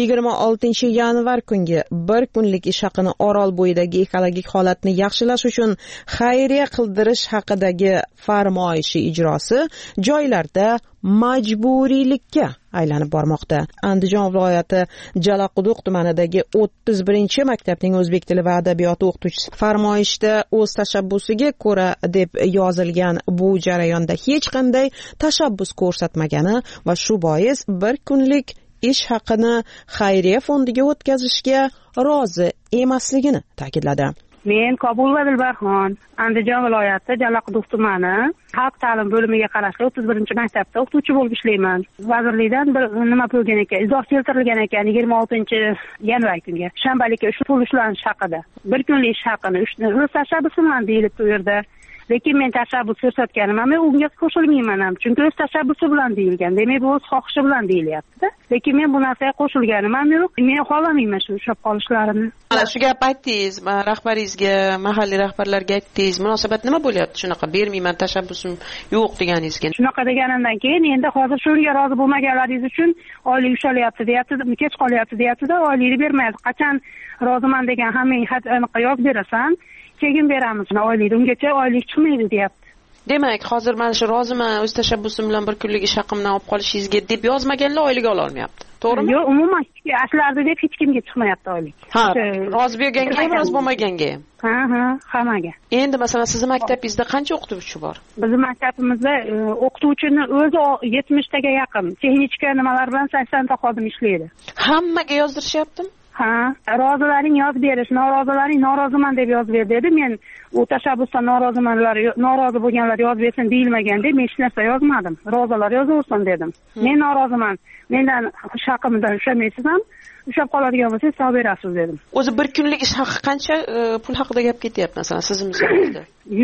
26 yanvar kungi bir kunlik ish haqini Orol bo'yidagi ekologik holatni yaxshilash uchun xayriya qildirish haqidagi farmoyishi ijrosi joylarda majburiylikka aylanib bormoqda. Andijon viloyati Jalaquduq tumanidagi 31-maktabning o'zbek tili va adabiyoti o'qituvchisi farmoyishda o'z tashabbusiga ko'ra deb yozilgan bu jarayonda hech qanday tashabbus ko'rsatmagani va shu bois bir kunlik ish haqini xayriya fondiga o'tkazishga rozi emasligini ta'kidladi. Men Kobulova Dilbarxon, Andijon viloyati Jalaquduq tumani xalq ta'lim bo'limiga qarashli 31-maktabda o'qituvchi bo'lib ishlayman. Vazirlikdan bir nima bo'lgan ekan, izoh keltirilgan ekan 26-yanvar kunga. Shanbalikka pul ushlanish haqida. Bir kunlik ish haqini o'z tashabbusi bilan deyilibdi u yerda. Lekin men tashabbus ko'rsatganim, men unga qo'shilmayman ham. Chunki o'z tashabbusi bilan deyilgan. Demak, bu o'z xohishi bilan deyilyapti-da. Lekin men bu narsaga qo'shilganim ham yo'q. Men xohlamayman shu ushlab qolishlarini. Mana shu gap aytdingiz, rahbaringizga, mahalliy rahbarlarga aytdingiz. Munosabat nima bo'lyapti? Shunaqa bermayman, tashabbusim yo'q deganingizga. Shunaqa deganimdan keyin endi hozir shunga rozi bo'lmaganlaringiz uchun oylik ushalyapti, deyapti, kech qolyapti, deyapti-da, oylikni bermayapti. Qachon roziman degan hammang aniq yozib berasan, keyin beramiz oylikni. Ungacha oylik chiqmaydi, deyapti. Demak, hozir mana shu roziman, o'z tashabbusim bilan bir kunlik ish haqimdan olib qolishingizga deb yozmaganlar oylik ola olmayapti. To'g'rimi? Yo'q, umuman aslarda deb hech kimga chiqmayapti oylik. Ha, rozi bo'lganga ham, rozi bo'lmaganga ham. Ha, hammaga. Endi masalan, sizning maktabingizda qancha o'qituvchi bor? Bizning maktabimizda o'qituvchini o'zi 70 taga yaqin. Texnika nimalar bilan 80 ta xodim ishlaydi. Hammaga yozdirishyaptimi? Ha, rozilaring yozib berish, norozalaring noroziman deb yozib ber dedi. Men u tashabbusdan norozi bo'lganlar yozib bersin deyilmagan deb men hech narsa yozmadim. Rozilar yozaversin dedim. Men noroziman. Mendan ish haqimdan ushlamaysiz ham, ushlab qoladigan bo'lsangiz hisob berasiz dedim. O'zi bir kunlik ish haqi qancha pul haqida gap ketyapti masalan sizning misolingizda?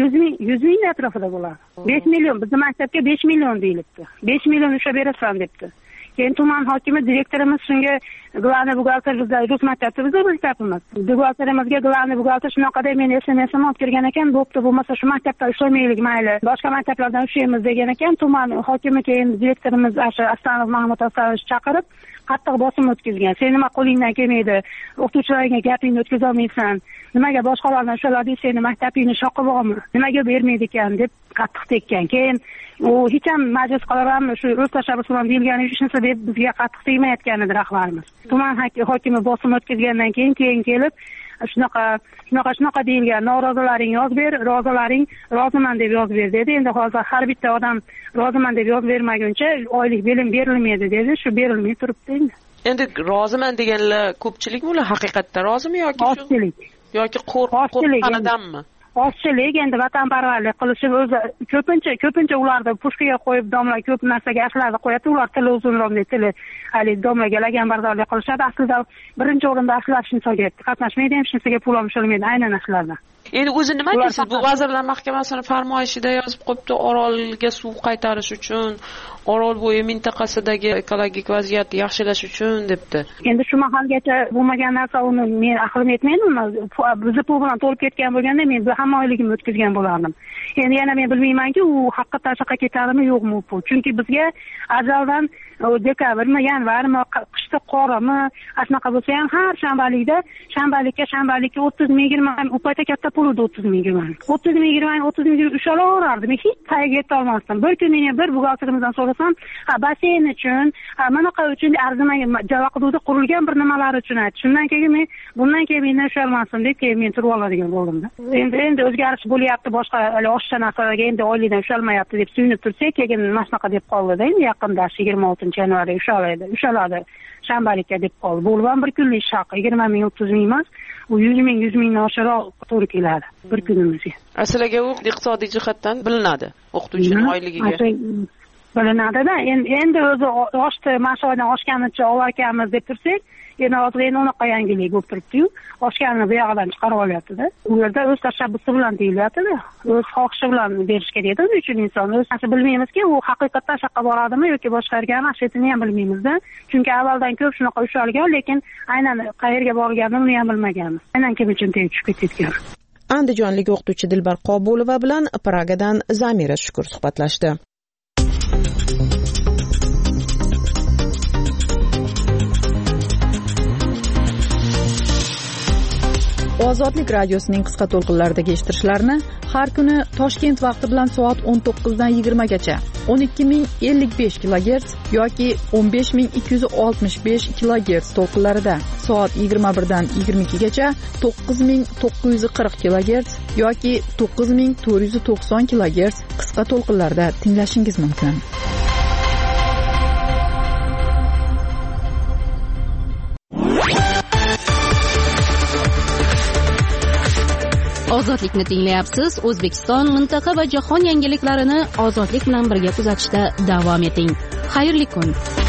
100 ming atrofida bo'ladi. 5 million, bizning maktabga 5 million deyilibdi. 5 million ushlab berasan debdi. Keyin tuman hokimi direktorimiz shunga glani buxgalter bizda rus maktabimizda maktabimiz. Buxgalterimizga glani buxgalter shunaqa deb meni SMS olib kirgan ekan, bo'pti, bo'lmasa shu maktabda ishlamaylik mayli. Boshqa maktablardan ishlaymiz degan ekan. Tuman hokimi keyin direktorimiz Astanov Mahmud Astanovich chaqirib, qattiq bosim o'tkazgan. Sen nima qo'lingdan kelmaydi? O'qituvchilarga gapingni o'tkaza olmaysan. Nimaga boshqalardan ushalading, seni maktabingni shoqib olmi? Nimaga bermaydi ekan deb qattiq tekkan. Keyin u hech ham majlis qilib shu o'z tashabbusi bilan deyilgani uchun deb bizga qattiq tegmayotgan edi rahbarimiz. Tuman hokimi bosim o'tkazgandan keyin kelib shunaqa deyilgan, norozalaring yozib ber, rozilaring roziman deb yozib ber dedi. Endi hozir har bitta odam roziman deb yozib bermaguncha oylik berilmaydi dedi. Shu berilmay turibdi endi. Endi roziman deganlar ko'pchilikmi ular haqiqatda rozimi yoki ozchilik yoki qo'rqganidanmi? Ozchilik, endi vatanparvarlik qilishib o'zi ko'pincha ularni pushkaga qo'yib domla ko'p narsaga ashlarni qo'yadi. Ular tili uzunroq deb hali domlaga laganbardorlik qilishadi. Aslida birinchi o'rinda ashlar shunchaga qatnashmaydi, hech narsaga pul olmaydi, aynan ashlardan. Endi o'zi nima deysiz? Bu Vazirlar Mahkamasining farmoyishida yozib qo'yibdi, Orolga suv qaytarish uchun, Orol bo'yi mintaqasidagi ekologik vaziyatni yaxshilash uchun debdi. Endi shu mahalgacha bo'lmagan narsa uni men aqlim yetmaydi. Bizni pul bilan to'lib ketgan bo'lganda men hamma oyligimni o'tkazgan bo'lardim. Endi yana men bilmaymanki, u haqiqatdan chaqa ketadimi yo'qmi pul. Chunki bizga ajaldan dekabrmi, yanvarmi, qishda qorimi, shunaqa bo'lsa ham har shanbalikka 30 ming 20 u paytda katta pul edi 30 ming 20. 30 ming 20 ushalaverardim. Men hech qayerga yeta olmasdim. Bir kun men bir buxgalterimizdan so'rasam, basseyn uchun, manaqa uchun arzimagan Jalaquduqda qurilgan bir nimalar uchun aytdi. Shundan keyin men bundan keyin mendan ushalmasin deb keyin men turib oladigan bo'ldim-da. Endi o'zgarish bo'lyapti, boshqa oshcha narsalarga endi oylikdan ushalmayapti deb suyunib tursak, keyin mana shunaqa deb qoldi-da. Endi yaqinda 26-yanvarda ushaladi. Shanbalikka deb qoldi. Bu ham bir kunlik ish haqi 20 ming 30 ming emas, u 100 mingdan oshiqroq to'g'ri keladi bir kunimizga. Asliga u iqtisodiy jihatdan bilinadi o'qituvchining oyligiga. bilinadida. Endi o'zi oshdi, mana shu oydan oshganicha olarkanmiz deb tursak, endi hozir unaqa yangilik bo'lib turibdi-yu, oshganini bu yog'idan chiqarib olyapti-da. U yerda o'z tashabbusi bilan deyilyapti-da. O'z xohishi bilan berish kerak edi uchun inson. O'z narsa bilmaymizki, u haqiqatdan shu yoqqa boradimi yoki boshqa yerga mashetini ham bilmaymiz-da. Chunki avvaldan ko'p shunaqa ushalgan, lekin aynan qayerga borganini uni ham bilmaganmiz. Aynan kim uchun tushib ketgan. Andijonlik o'qituvchi Dilbar Qobulova bilan Pragadan Zamira Shukur suhbatlashdi. Ozodlik radiosining qisqa to'lqinlaridagi eshittirishlarni har kuni Toshkent vaqti bilan soat 19 dan 20 gacha 12055 kHz yoki 15265 kHz to'lqinlarida, soat 21 dan 22 gacha 9940 kHz yoki 9490 kHz qisqa to'lqinlarda tinglashingiz mumkin. Ozodlikni tinglayapsiz. O'zbekiston, mintaqa va jahon yangiliklarini ozodlik bilan birga kuzatishda davom eting. Xayrli kun.